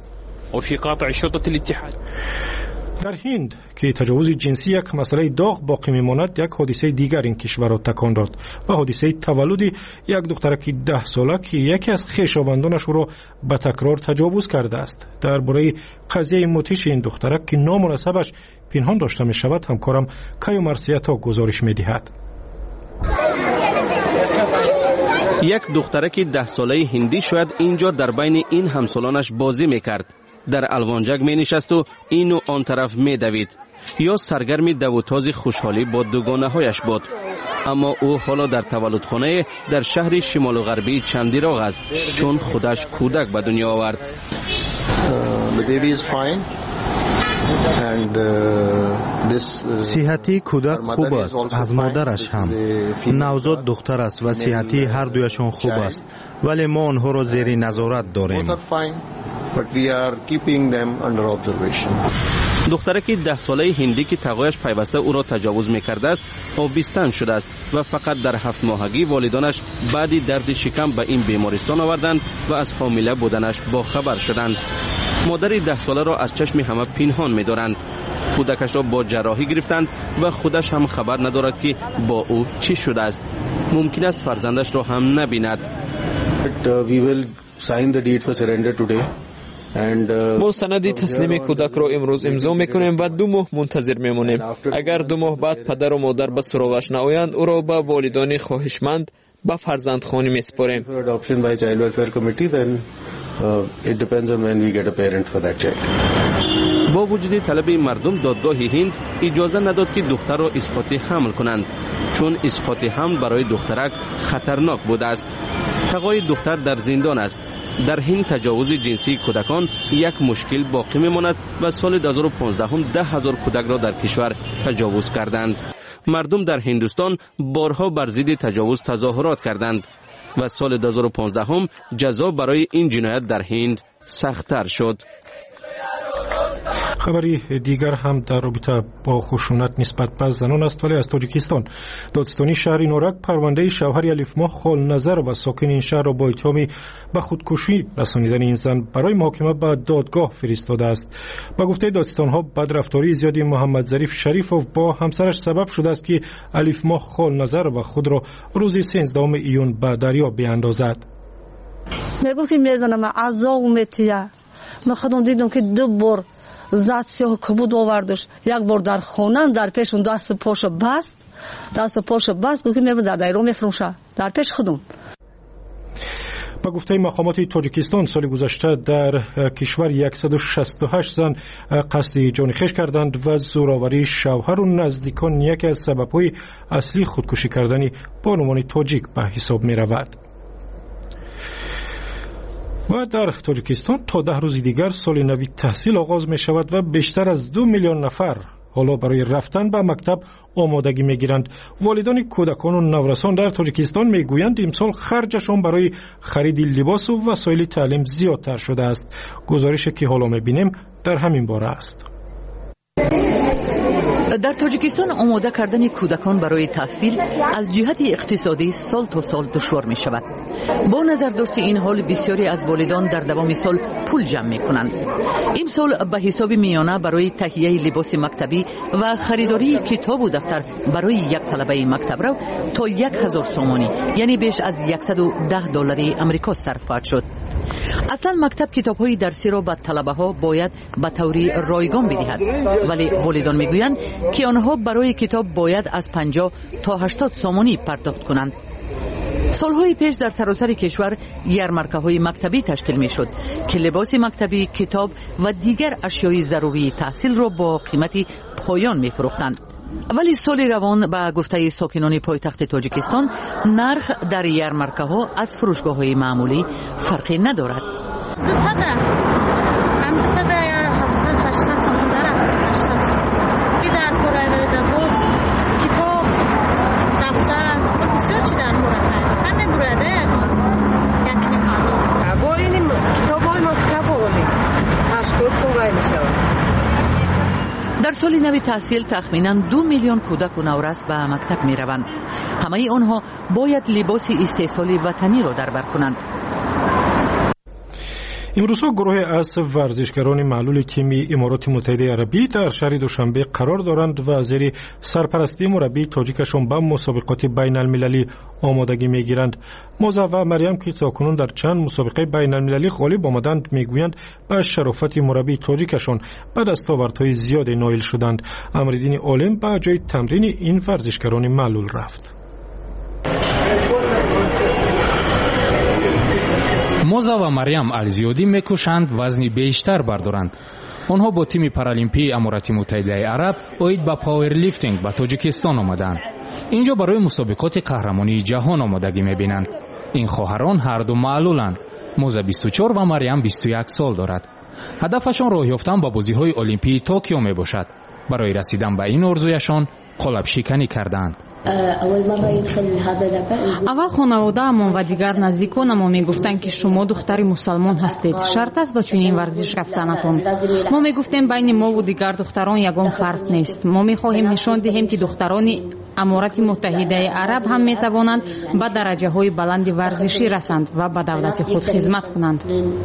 در هند که تجاوز جنسی یک مسئله داغ باقی میماند، یک حادثه دیگر این کشور را تکان داد و حادثه تولد یک دخترک ده ساله که یکی از خویشاوندانش او را به تکرار تجاوز کرده است. درباره قضیه مدهش این دخترک که نامناسبش پنهان داشته می شود همکارم کایو مرسیتا گزارش می دهد. یک دخترک ده ساله هندی شاید اینجا در بین این همسالانش بازی می کرد. در الوانجک می نشست و این و آن طرف می دوید یا سرگرم دوتاز خوشحالی با دوگانه هایش بود. اما او حالا در تولدخانه در شهر شمال و غربی چندیراغ است چون خودش کودک به دنیا آورد. صحتی کودک خوب است، از مادرش هم. نوزاد دختر است و صحتی هر دویشان خوب است، ولی ما آنها را زیر نظارت داریم. دخترک ده ساله هندی که تقایش پیوسته او را تجاوز می‌کرده است آبستن شده است و فقط در هفت ماهگی والدانش بعدی درد شکم به این بیمارستان آوردند و از حامله بودنش با خبر شدند. مادر ده ساله را از چشم همه پنهان می‌دارند. کودکش را با جراحی گرفتند و خودش هم خبر ندارد که با او چی شده است. ممکن است فرزندش را هم نبیند. ما سند تسلیم کودک را امروز امضا میکنیم و دو ماه منتظر میمونیم. اگر دو ماه بعد پدر و مادر به سراغش نآیند او را به والدان خواهشمند به فرزندخانه میسپاریم. با وجود طلب مردم دادگاه هند اجازه نداد که دختر را اسقاط حمل کنند چون اسقاط حمل برای دخترک خطرناک بوده است. تقای دختر در زندان است. در هند تجاوز جنسی کودکان یک مشکل باقی میماند و سال دو هزار و پانزده هم ده هزار کودک را در کشور تجاوز کردند. مردم در هندوستان بارها بر ضد تجاوز تظاهرات کردند و سال دو هزار و پانزده هم جزا برای این جنایت در هند سخت‌تر شد. خبری دیگر هم در رابطه با خشونت نسبت به زنان است، ولی از تاجیکستان. دادستانی شهر نورک پرونده شوهر الیف ماه خال نظر و ساکن این شهر را با اتهام به خودکشی رسانیدن این زن برای محاکمه به دادگاه فرستاده است. با گفته دادستان ها بدرفتاری زیادی محمد ظریف شریفوف با همسرش سبب شده است که الیف ماه خال نظر و خود را روز سیزدهم ایون به دریا بیاندازد. میگه که میزنم عزا و متیا. من خودم دیدم که دو بار زد سیاه کبود آوردش، یک بار در خانه در پیشون دست پاش بست دست پاش بست گفت که میبرم در دایره میفروشه در پیش خودم. با گفته مقامات تاجیکستان سال گذشته در کشور صد و شصت و هشت زن قصد جان خویش کردند و زوراوری شوهر و نزدیکان یکی از سبب‌های اصلی خودکشی کردن بانوان تاجیک به حساب می رود. و در تاجیکستان تا ده روز دیگر سال نوی تحصیل آغاز می شود و بیشتر از دو میلیون نفر حالا برای رفتن به مکتب آمادگی می گیرند. والدان کودکان و نورسان در تاجیکستان می گویند امسال خرجشان برای خرید لباس و وسایل تعلیم زیادتر شده است. گزارشی که حالا می بینیم در همین باره است. در تاجیکستان آماده کردن کودکان برای تحصیل از جهت اقتصادی سال تا سال دشوار می شود. با نظر داشت این حال بسیاری از والدان در دوام سال پول جمع می کنند. این سال به حساب میانه برای تهیه لباس مکتبی و خریداری کتاب و دفتر برای یک طلبه مکتب رو تا یک هزار سومانی یعنی بیش از صد و ده دلاری امریکا صرف شد. اصلا مکتب کتاب‌های درسی را به طلبه ها باید به طوری رایگان بدهد، ولی والدان میگویند که آنها برای کتاب باید از پنجاه تا هشتاد سومانی پرداخت کنند. سالهای پیش در سراسر کشور یارمارکه‌های مکتبی تشکیل می‌شد که لباس مکتبی، کتاب و دیگر اشیای ضروری تحصیل را با قیمتی پایان می‌فروختند. ولی سال روان به گفته ساکنان پایتخت تاجیکستان نرخ در یارمارکه‌ها از فروشگاه‌های معمولی فرقی ندارد. در سال نو تحصیل تخمینا دو میلیون کودک و نورس به مکتب می روند. همه آنها باید لباس استحصالی وطنی را در بر کنند. امروزها گروه از ورزشکاران معلول تیم امارات متحده عربی در شهر دوشنبه قرار دارند و زیر سرپرستی مربی تاجیکشان به مسابقات بین المللی آمادگی میگیرند. موزا و مریم که تاکنون در چند مسابقه بین المللی غالب آمدند میگویند به شرافت مربی تاجیکشان به دستاوردهای زیاد نائل شدند. امردین عالم به جای تمرین این ورزشکاران معلول رفت. موزا و مریم الزیودی میکوشند وزنی بیشتر بردارند. آنها با تیم پارالیمپی امارات متحده عرب اوید با پاور لیفتینگ به تاجیکستان آمدند. اینجا برای مسابقات قهرمانی جهان آمادگی میبینند. این خواهران هر دو معلولند. موزا بیست و چهار و مریم بیست و یک سال دارد. هدفشان راه یافتن به بازی‌های المپی توکیو میباشد. برای رسیدن به این آرزویشان قالب شکنی کردند. اول خانواده‌مان و دیگر نزدیکانمان میگفتند که شما دختری مسلمان هستید، شرط است با چنین ورزش رفتنتان. ما میگفتیم بین ما و دیگر دختران یگان فرق نیست. ما میخواهیم نشان دهیم که دختران امارات متحده عرب هم میتوانند به درجه های بلند ورزشی رسند و به دولت خود خدمت کنند.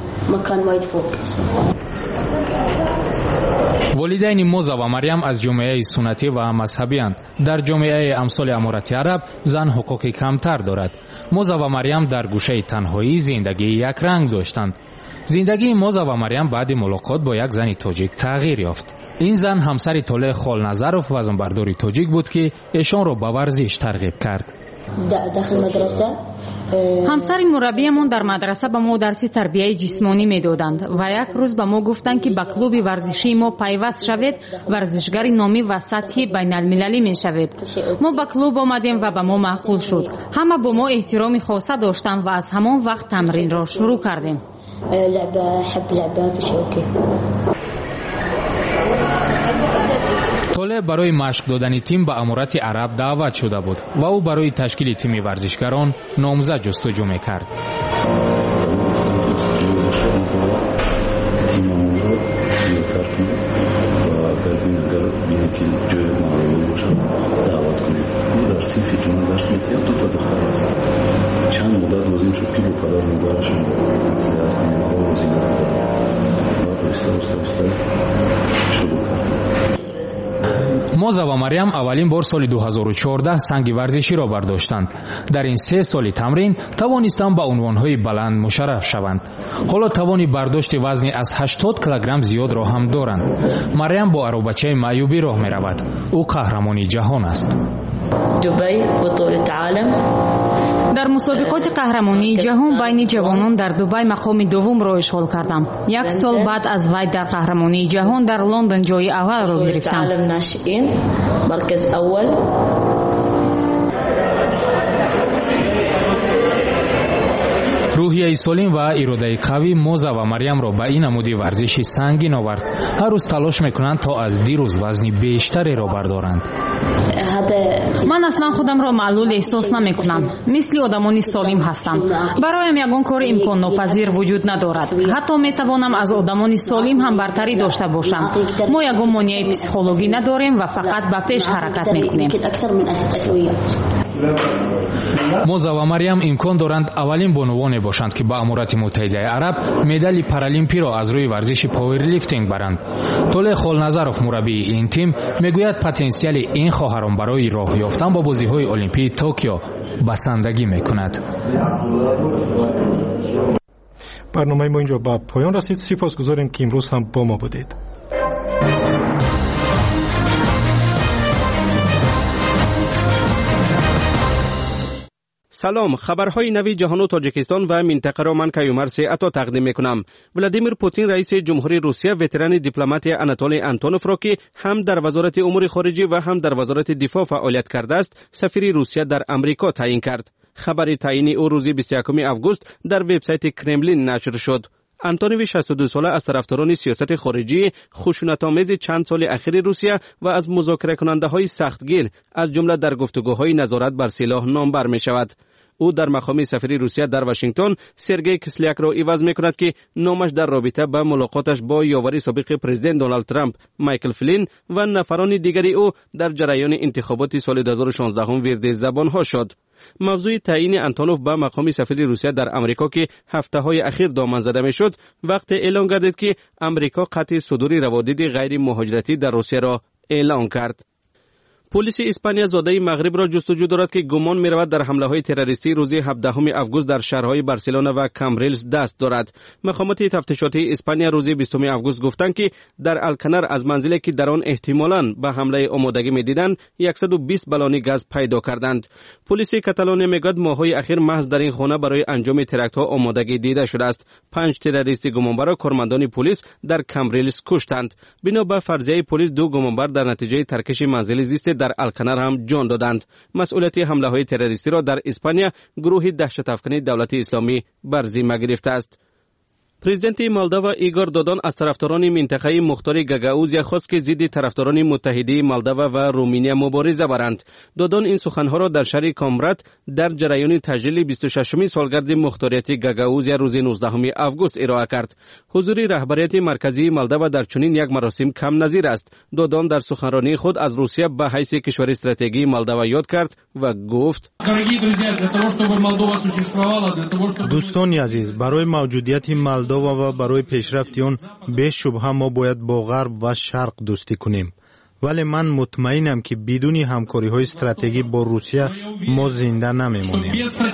والدین موزا و مریم از جامعه سنتی و مذهبی اند. در جامعه امثال امارات عرب زن حقوقی کمتر دارد. موزا و مریم در گوشه تنهایی زندگی یک رنگ داشتند. زندگی موزا و مریم بعد ملاقات با یک زن تاجیک تغییر یافت. این زن همسر طالع خالنظرов وزنبرداری تاجیک بود که ایشان را به ورزش ترغیب کرد. همسر مربیمون در مدرسه به ما درس تربیت جسمانی میدادند و یک روز به ما گفتند که به کلوب ورزشی ما پیوست شوید، ورزشگر نامی و سطحی بین المللی می شوید. ما به کلوب آمدیم و به ما معقول شد. همه با ما احترام خاصه داشتند و از همان وقت تمرین را شروع کردیم. طالع برای مشق دادن تیم به امارات عرب دعوت شده بود و او برای تشکیل تیم ورزشکاران نامزد جستجو میکرد. موزا و مریم اولین بار سال دو هزار و چهارده سنگ ورزشی را برداشتند. در این سه سال تمرین توانستند به عنوانهای بلند مشرف شوند. حالا توانی برداشت وزنی از هشتاد کیلوگرم زیاد را هم دارند. مریم با عروبچه معیوبی راه می رود. او قهرمانی جهان است. دبی بطولة عالم. در مسابقات قهرمانی جهان بین جوانان در دبی مقام دوم را اشغال کردم. یک سال بعد از وی در قهرمانی جهان در لندن جای اول را گرفتم. عالم ناشئین مرکز اول. روحیه سالم و اراده قوی موزا و مریم را به این نمودی ورزشی سنگین آورد. هر روز تلاش میکنند تا از دیروز وزنی بیشتری را بردارند. من اصلا خودم را معلول احساس نمی کنم. مثل آدمانی سالم هستم. برایم یگان کار امکان ناپذیر وجود ندارد. حتی می توانم از آدمانی سالم هم برتری داشته باشم. ما یگان مانع پسیکولوژی نداریم و فقط به پیش حرکت می کنیم. موزا و مریم امکان دارند اولین بانوانی باشند که به امارات متحده عرب مدال پارالیمپی را از روی ورزش پاور لیفتینگ برند. طالع خالنظرов مربی این تیم میگوید پتانسیل این خواهران برای راه یافتن با بازی‌های المپی توکیو بسندگی میکند. برنامه ما اینجا به پایان رسید. سپاسگزاریم که امروز هم با ما بودید. سلام، خبرهای نوی جهان و تاجیکستان و منطقه را من کیومرث عطا تقدیم میکنم. ولادیمیر پوتین رئیس جمهوری روسیه وتران دیپلمات آناتولی آنتونوف را که هم در وزارت امور خارجه و هم در وزارت دفاع فعالیت کرده است، سفیر روسیه در امریکا تعیین کرد. خبر تعیین او روز بیست و یکم آگوست در وبسایت کرملین نشر شد. آنتونوف شصت و دو ساله از طرفداران سیاست خارجی خشونت‌آمیز چند سال اخیر روسیه و از مذاکره کننده های سختگیر از جمله در گفتگوهای نظارت بر سلاح نامبر می شود. او در مقام سفیر روسیه در واشنگتن سرگئی کسلیاک را عوض می کند که نامش در رابطه با ملاقاتش با یاور سابق پرزیدنت دونالد ترامپ، مایکل فلین و نفران دیگری او در جریان انتخابات سال دو هزار و شانزده هم ورد زبان ها شد. موضوع تعیین آنتونوف به مقام سفیر روسیه در امریکا که هفته های اخیر دامن زده می شد، وقت اعلان گردید که امریکا قطع صدور روابط غیر مهاجرتی در روسیه را اعلان کرد. پلیس اسپانیا زاده مغرب را جستجو دارد که گمان می رود در حمله های تروریستی روز هفدهم آگوست در شهرهای بارسلونا و کامبریلز دست دارد. مقامات تفتیشاتی اسپانیا روز بیستم آگوست گفتند که در الکنر از منزلی که در آن احتمالاً به حمله آمادگی می دیدند صد و بیست بالون گاز پیدا کردند. پلیس کاتالونیا میگوید ماه‌های اخیر محض در این خانه برای انجام تراکت‌ها آمادگی دیده شده است. پنج تروریست گمانبر را کارمندان پلیس در کامبریلز کشتند. بنا به فرضیه پلیس دو گمانبر در نتیجه ترکش منزل زیست در الکنر هم جان دادند. مسئولیت حمله های تروریستی را در اسپانیا گروه دهشت افکنی دولت اسلامی بر ذمه گرفته است. پرزیدنت مالداوا ایگور دودان از طرفداران منطقه مختار گاگائوزیا خواست که ضد طرفداران متحده مالداوا و رومانیا مبارزه برند. دودان این سخنها را در شهر کامرات در جریان تجلیل بیست و ششمین سالگرد مختاریت گاگائوزیا روز نوزدهم آگوست ارائه کرد. حضور رهبریت مرکزی مالداوا در چنین یک مراسم کم نظیر است. دودان در سخنرانی خود از روسیه به حیث کشور استراتژیکی مالداوا یاد کرد و گفت: دوستان عزیز، برای موجودیت مالداوا و برای پیشرفت آن به شبهه ما باید با غرب و شرق دوستی کنیم. ولی من مطمئنم که بدون همکاری های استراتژیکی با روسیه ما زنده نمیمونیم.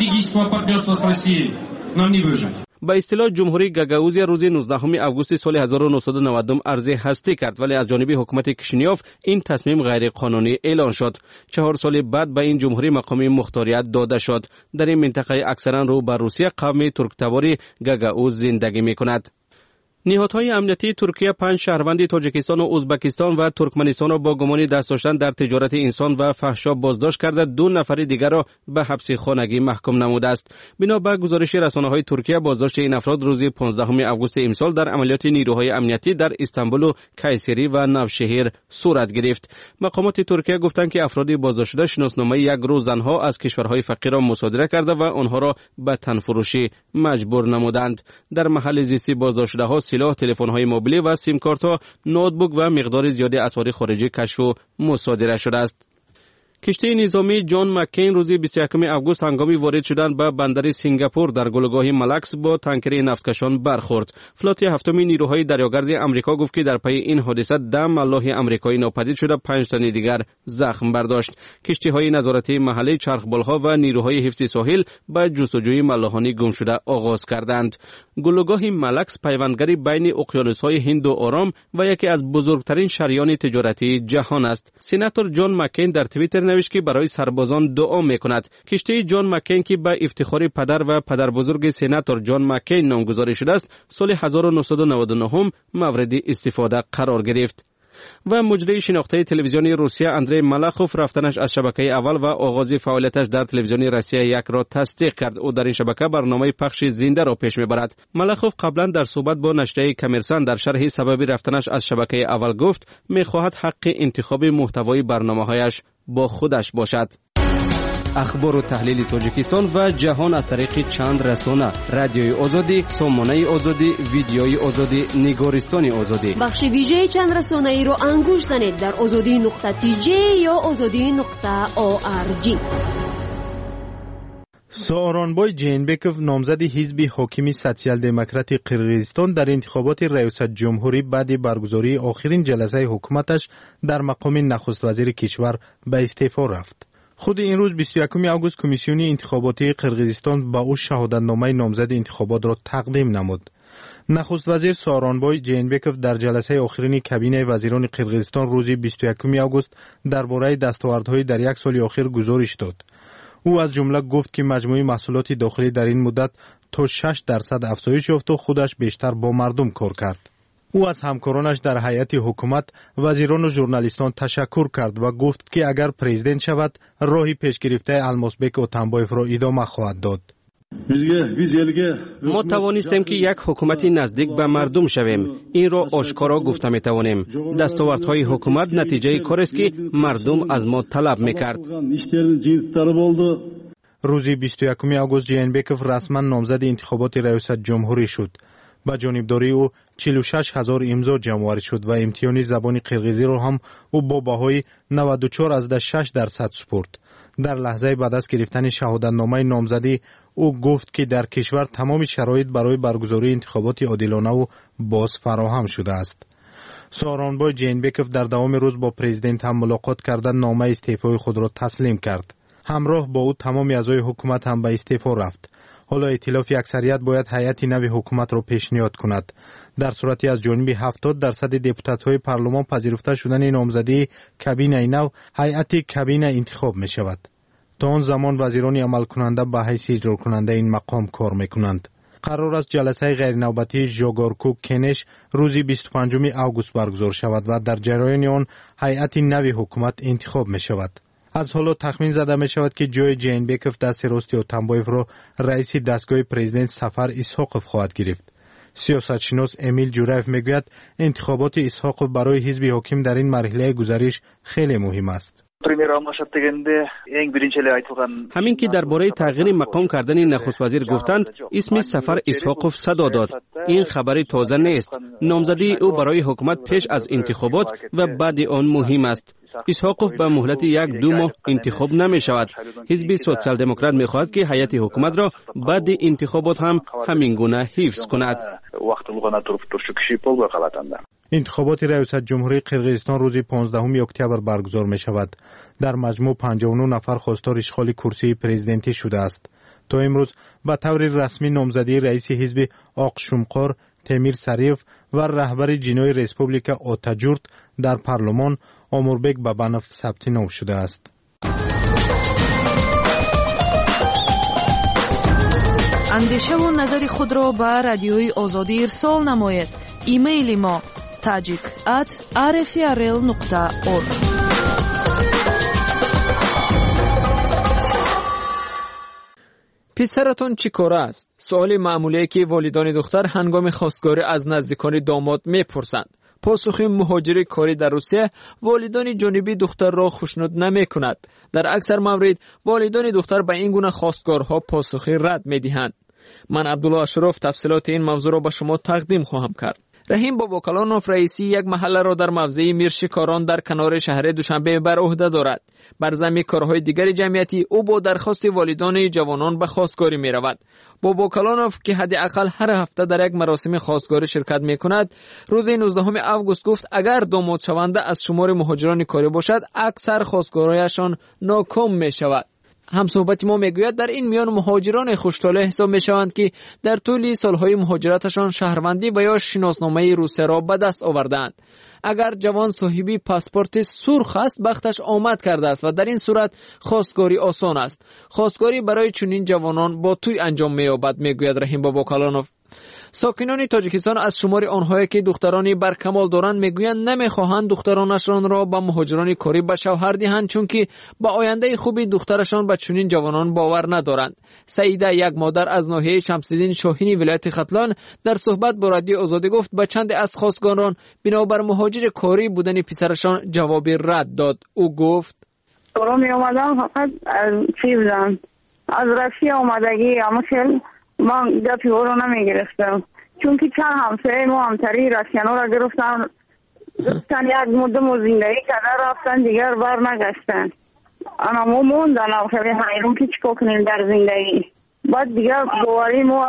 با اصطلاح جمهوری گاگائوزیا روز نوزدهم آگوست سال هزار و نهصد و نود عرض هستی کرد، ولی از جانب حکومت کشینیوف این تصمیم غیر قانونی اعلان شد. چهار سال بعد به این جمهوری مقام مختاریت داده شد. در این منطقه اکثرا رو بر روسیه قوم ترک‌تبار گاگائوز زندگی می‌کند. نهادهای امنیتی ترکیه پنج شهروند تاجیکستان و ازبکستان و ترکمنستان را با گمان دست داشتن در تجارت انسان و فحشا بازداشت کرده، دو نفر دیگر را به حبس خانگی محکوم نموده است. بنا به گزارش رسانه‌های ترکیه، بازداشت این افراد روز پانزدهم آگوست امسال در عملیات نیروهای امنیتی در استانبول و کایسری و نوشهر صورت گرفت. مقامات ترکیه گفتند که افراد بازداشت شده شناسنامه یک گروه زنها از کشورهای فقیر را مصادره کرده و آنها را به تنفروشی مجبور نمودند. در محل زیست بازداشت شده‌ها سلاح، تلفن‌های موبیلی و سیم کارت‌ها، نوتبوک و مقدار زیادی اسعار خارجی کشف و مصادره شده است. کشتی نظامی جان مکین روز بیست و یکم آگوست هنگامی وارد شدن به بندر سنگاپور در گلوگاه ملکس با تانکر نفتکشان برخورد. فلات هفتم نیروهای دریاگرد امریکا گفت که در پی این حادثه ده ملاح امریکایی ناپدید شده، پنج تن دیگر زخم برداشت. کشتی‌های نظارتی محلی، چرخبال‌ها و نیروهای حفظ ساحل به جستجوی ملاحان گم شده آغاز کردند. گلوگاه ملکس پیوندگری بین اقیانوس‌های هند و آرام و یکی از بزرگترین شریان تجارتی جهان است. سناتور جان مکین در توییتر نوشت که برای سربازان دعا میکند. کشتی جان مکین که به افتخار پدر و پدر بزرگ سناتور جان مکین نامگذاری شده است، سال هزار و نهصد و نود و نه مورد استفاده قرار گرفت. و مجری شناخته تلویزیونی روسیه اندری ملاخوف رفتنش از شبکه اول و آغاز فعالیتش در تلویزیون روسیه یک را تصدیق کرد. او در این شبکه برنامه پخش زنده را پیش میبرد. ملاخوف قبلا در صحبت با نشریه کمرسان در شرح سبب رفتنش از شبکه اول گفت میخواهد حق انتخاب محتوای برنامه‌هایش با خودش باشد. اخبار و تحلیل تاجیکستان و جهان از طریق چند رسانه: رادیوی آزادی، سامانه آزادی، ویدیوی آزادی، نگارستان آزادی. بخش ویژه چند رسانه ای رو انگوش زنید در آزادی نقطه تی جی یا آزادی نقطه او آر جی. سوارونبای جینبکوف نامزد حزب حاکم سوسیال دموکرات قرقیزستان در انتخابات ریاست جمهوری بعد برگزاری آخرین جلسه حکومتش در مقام نخست وزیر کشور به استعفا رفت. خود این روز بیست و یکم آگوست کمیسیون انتخاباتی قرقیزستان به او شهادتنامه نامزد انتخابات را تقدیم نمود. نخست وزیر سوارونبای جینبکوف در جلسه آخرین کابینه وزیران قرقیزستان روز بیست و یکم آگوست درباره دستاوردهای در یک سال اخیر گزارش داد. او از جمله گفت که مجموعه محصولات داخلی در این مدت تا شش درصد افزایش یافت و خودش بیشتر با مردم کار کرد. او از همکارانش در هیئت حکومت، وزیران و ژورنالیستان تشکر کرد و گفت که اگر پرزیدنت شود راهی پیش گرفته المازبک اتنبایف را ادامه خواهد داد. ما توانستیم که یک حکومت نزدیک به مردم شویم. این را آشکارا گفته می توانیم. دستاوردهای حکومت نتیجه کاری است که مردم از ما طلب میکرد. روز بیست و یکم آگوست جینبکوف رسما نامزد انتخابات ریاست جمهوری شد. با جانبداری او چهل و شش هزار امضا جمع شد و امتحان زبان قرقیزی را هم او با بهای نود و چهار ازده شش درصد سپرد. در لحظه بعد از گرفتن شهادتنامه نامزدی او گفت که در کشور تمام شرایط برای برگزاری انتخابات عادلانه و باز فراهم شده است. سارانبای جینبکوف در دوام روز با پرزیدنت هم ملاقات کرده نامه استعفای خود را تسلیم کرد. همراه با او تمام اعضای حکومت هم به استعفا رفت. حالا ائتلاف اکثریت باید هیئت نوی حکومت را پیشنهاد کند. در صورتی از جانب هفتاد درصد دپوتات‌های پارلمان پذیرفته شدن نامزدی کابینه نو، هیئت کابینه انتخاب می شود. تا آن زمان وزیران عمل کننده به حیث اجرا کننده این مقام کار می کنند. قرار است جلسه غیر نوبتی ژاگارکو کنش روز بیست و پنجم آگوست برگزار شود و در جریان آن هیئت نوی حکومت انتخاب می شود. از حالا تخمین زده می شود که جای جینبکوف دست راست اتنبایف را رئیس دستگاه پرزیدنت سفر اسحاقوف خواهد گرفت. سیاستشناس امیل جورایف میگوید انتخابات اسحاقوف برای حزب حاکم در این مرحله گذریش خیلی مهم است. همین که درباره تغییر مقام کردن نخست وزیر گفتند، اسم سفر اسحاقوف صدا داد. این خبری تازه نیست. نامزدی او برای حکومت پیش از انتخابات و بعد آن مهم است. اسحاقوف به مهلت یک دو ماه انتخاب نمی شود. حزب سوسیال دموکرات می خواهد که هیئت حکومت را بعد انتخابات هم همین گونه حفظ کند. انتخابات ریاست جمهوری قرقیزستان روز پانزدهم اکتبر برگزار می شود. در مجموع پنجاه و نه نفر خواستار اشغال کرسی پرزیدنتی شده است. تا امروز به طور رسمی نامزدی رئیس حزب آق شمقار تیمیر سریف و رهبر جنای ریسپوبلیکا آتاجورت در پارلمان آموربک بابانوف ثبت نام شده است. اندیشه و نظر خود را به رادیوی آزادی ارسال نمایید. ایمیل ما تاجیک ات آر اف ای ار ال نقطه اور. پسرتون چی کار است؟ سوال معمولی که والدان دختر هنگام خواستگاری از نزدیکان داماد میپرسند. پاسخ مهاجر کاری در روسیه والدان جانبی دختر را خوشنود نمی کند. در اکثر موارد والدان دختر به این گونه خواستگارها پاسخ رد می دهند. من عبدالله اشرف تفصیلات این موضوع را به شما تقدیم خواهم کرد. رحیم باباکلانوف رئیسی یک محله را در موضع میرشکاران در کنار شهر دوشنبه بر عهده دارد. بر ضمن کارهای دیگر جمعیتی او با درخواست والدان جوانان به خواستگاری می رود. باباکلانوف که حداقل هر هفته در یک مراسم خواستگاری شرکت می کند، روز نوزدهم آگوست گفت اگر داماد شونده از شمار مهاجران کاری باشد اکثر خواستگاریشان ناکام می شود. همصحبت ما میگوید در این میان مهاجران خوش‌طالع حساب میشوند که در طول سالهای مهاجرتشان شهروندی و یا شناسنامه روسیه را به دست آوردند. اگر جوان صاحبی پاسپورت سرخ است بختش آمد کرده است و در این صورت خواستگاری آسان است. خواستگاری برای چنین جوانان با توی انجام می‌یابد، میگوید رحیم باباکلانوف. ساکنان تاجیکستان از شمار آنهایی که دخترانی برکمال دارند میگویند نمیخواهند دخترانشان را به مهاجران کاری به شوهر دهند چون که با آینده خوبی دخترشان به چنین جوانان باور ندارند. سعیده، یک مادر از ناحیه شمس‌الدین شاهینی ولایت ختلان، در صحبت با رادیو آزادی گفت به چند از خواستگاران بنابر مهاجر کاری بودن پسرشان جواب رد داد. او گفت تو می اومدم فقط از چی بودم از روسیه اومدگی امشل من گپی او رو نمی گرفتم چون که چند همسایه ما همتری رسیانو را گرفتن گفتن یک مدت و زندگی کده رفتن دیگر بر نگشتن. انا مو موندن خیلی حیرون که چکو کنیم در زندگی. بعد دیگر باوری ما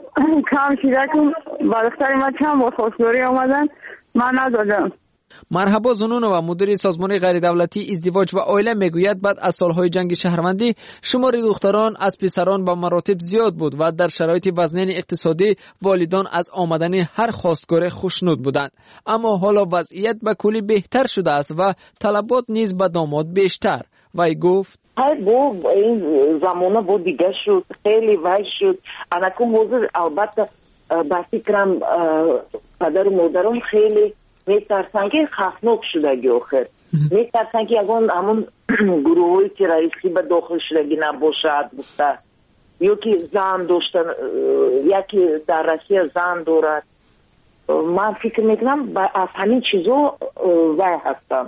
کم شده که با دختر ما چند با خواستگاری آمدن من ندادم. مرحبا زنون و مدیر سازمان غیر دولتی ازدواج و عائله میگوید بعد از سالهای جنگ شهروندی شمار دختران از پسران به مراتب زیاد بود و در شرایط وضعیت اقتصادی والدان از آمدن هر خواستگار خوشنود بودند. اما حالا وضعیت به کلی بهتر شده است و طلبات نیز به داماد بیشتر. وی گفت های بو این زمانه بو دیگه شد، خیلی وحش شد. انکم حضور البته با فکرم پدر و مادرم خیلی میترسن که خفناک شدگی آخر میترسن که اگه همون گروهی که رئیسی به داخل شدگی نباشد بوده یا که زن داشتن، یکی در روسیه زن دارد. من فکر میکنم از همین چیزو وای هستم،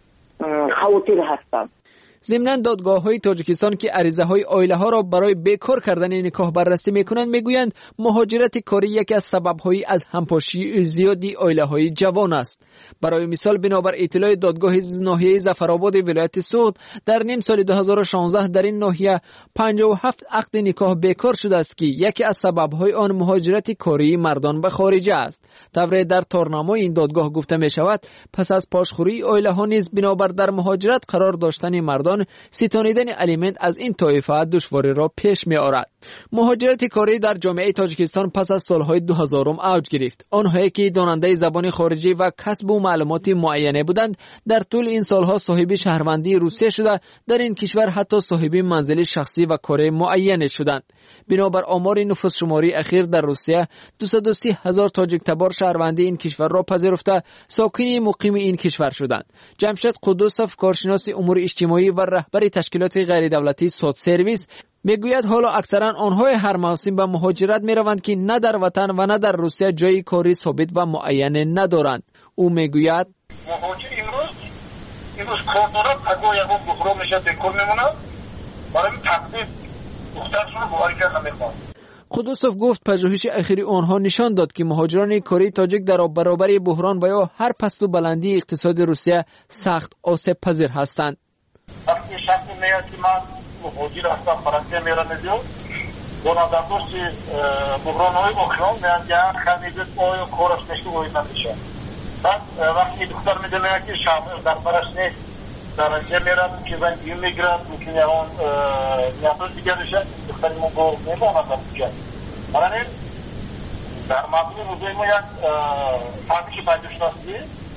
خاطر هستم. ضمناً دادگاه‌های تاجیکستان که عریضه‌های عائله‌ها را برای بیکار کردن نکاح بررسی می‌کنند می‌گویند مهاجرت کاری یکی از سبب‌های از همپاشی زیادی عائله‌های جوان است. برای مثال بنابر اطلاع دادگاه ناحیه ظفرآباد ولایت سوات در نیم سال دو هزار و شانزده در این ناحیه پنجاه و هفت عقد نکاح بیکار شده است که یکی از سبب‌های آن مهاجرت کاری مردان به خارج است. طبعاً در تارنامه این دادگاه گفته می‌شود پس از پاشخوری عائله‌ها نیز بنابر در مهاجرت قرار داشتن مردان ستانیدن الیمنت از این طایفه دشواری را پیش می آورد. مهاجرت کاری در جامعه تاجیکستان پس از سالهای دو هزارم اوج گرفت. آنهایی که داننده زبان خارجی و کسب و معلومات معینه بودند در طول این سالها صاحب شهروندی روسیه شده، در این کشور حتی صاحب منزل شخصی و کار معین شدند. بنابر آمار نفوس شماری اخیر در روسیه دویست و سی هزار تاجیک تبار شهروندی این کشور را پذیرفته ساکن مقیم این کشور شدند. جمشید قدوسوف کارشناس امور اجتماعی و رهبر تشکیلات غیر دولتی سوت سرویس میگوید حالا اکثرا آنهای هر موسم به مهاجرت میروند که نه در وطن و نه در روسیه جای کاری ثابت و معین ندارند. او میگوید مهاجر امروز امروز کار دارد، اگر یکم بخورا میشه بکار میمونه، برای تقدیم دخترشون رو بواری کرد نمیخواد. قدوسوف گفت پژوهش اخیری آنها نشان داد که مهاجران کاری تاجیک در برابر بحران و یا هر پست و بلندی اقتصاد روسیه سخت آسیب پذیر هستند. وقتی شخصی میاد که من مهاجر هستم فرانسه میرم میدیو با نظرداشت بحران های اوکراین میاد که خمیده آیا کارش نشته باید نمیشه. بعد وقتی دختر میده میاد که شامل در برش نیست در اینجا میرم که زن دیگه میگرد میکنه اون نیاتون دیگه بشه دختری ما با میبا نظر دیگه. برای در مبنی روزه ما یک فهمیش پیدا شناسی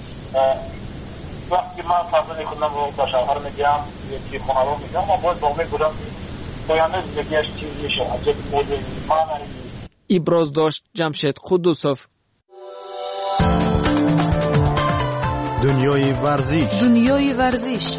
وقتی من فرض میکنم رو با شوهر میگم یکی خانوار میگم ما باید با میگرم پایانه زندگیش چیز میشه از یک موضوع معنی ابراز داشت جمشید قدوسوف. دنیای ورزش دنیای ورزش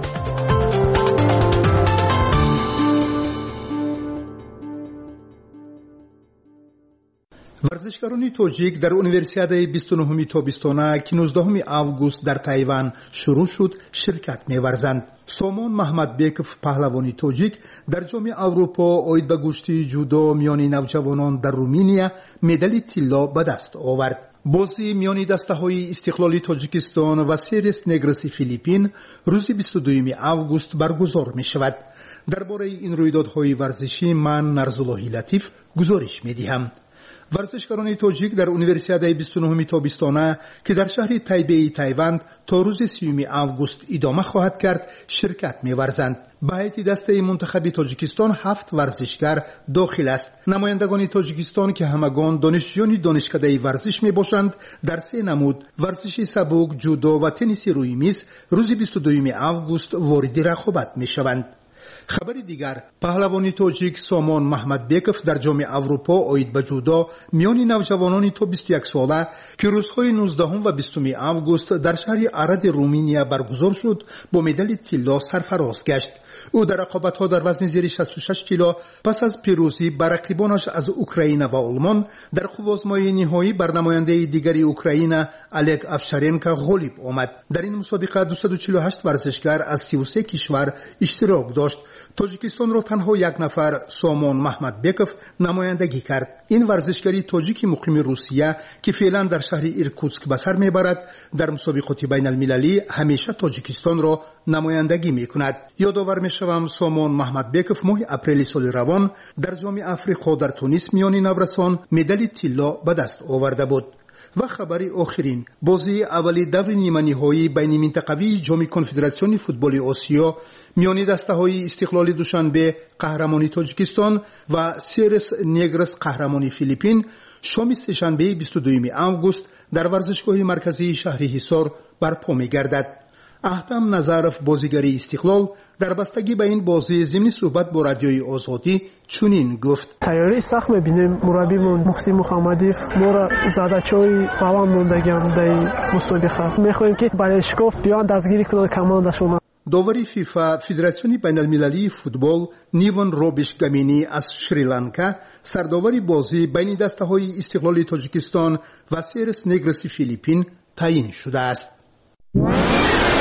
ورزشکاران تاجیک در اونیورسیادای بیست و نهم تابستانه که نوزدهم آگوست در تایوان شروع شد شرکت می‌ورزند. سامان محمد بیکف پهلوانی تاجیک در جام اروپا اوید به گشتی جودو میان نوجوانان در رومانیا مدال طلا به دست آورد. بازی میان دسته‌های استقلالی تاجیکستان و سیرس نگرس فیلیپین روز بیست و دوم آگوست برگزار می‌شود. درباره این رویدادهای ورزشی من نرزاللهی لطیف گزارش می‌دهم. ورزشکاران تاجیک در اونیورسیادای بیست و نهم تابستانه که در شهر تایبه تایوان تا روز سیوم آگوست ادامه خواهد کرد شرکت می‌ورزند. به هیئت دسته منتخب تاجیکستان هفت ورزشکار داخل است. نمایندگان تاجیکستان که همگان دانشجویان دانشکده ورزش میباشند در سه نمود ورزش سبک، جودو و تنیس روی میز روز بیست و دوم آگوست وارد رقابت میشوند. خبر دیگر پهلوانی تاجیک سامان محمد بیکف در جام اروپا اوید به جودو میان نوجوانان تا بیست و یک ساله که روزهای نوزدهم و بیستم آگوست در شهر ارد رومانیا برگزار شد با مدال طلا سرفراز گشت. او در رقابت‌ها در وزن زیر شصت و شش کیلو پس از پیروزی بر رقیبانش از اوکراین و آلمان در خوازمای نهایی بر نماینده دیگری اوکراین الگ افشارنکا غالب آمد. در این مسابقه دویست و چهل و هشت ورزشکار از سی و سه کشور اشتراک داشت. تاجیکستان را تنها یک نفر سامان محمد بیکف نمایندگی کرد. این ورزشکاری تاجیک مقیم روسیه که فعلا در شهر ایرکوتسک به سر میبرد در مسابقات بین المللی همیشه تاجیکستان را نمایندگی میکند. یادآور میشوم سامان محمد بیکف ماه اپریل سال روان در جام افریقا در تونس میان نورسان مدال طلا به دست آورده بود. و خبری آخرین بازی اولی دور نیمه نهایی بین منطقوی جام کنفدراسیون فوتبال آسیا میان دسته‌های استقلالی دوشنبه قهرمانی تاجیکستان و سیرس نگرس قهرمانی فیلیپین شام سه‌شنبه بیست و دوم آگوست در ورزشگاه مرکزی شهر حصار برپا می‌گردد. احتم نظرف بازیگری استقلال در بستگی به این بازی ضمن صحبت با رادیوی آزادی چنین گفت: تیاری سخت می‌بینیم. مربیمون محسن محمدی ما را زدچوی روان موندگان در مسابقه می‌خوایم که بالشکوف بیان دستگیری کنند کماندشون. داوری فیفا فدراسیون بین المللی فوتبال نیوان روبیش گامینی از شریلانکا سرداوری بازی بین دسته‌های استقلال تاجیکستان و سیرس نگرس فیلیپین تعیین شده است.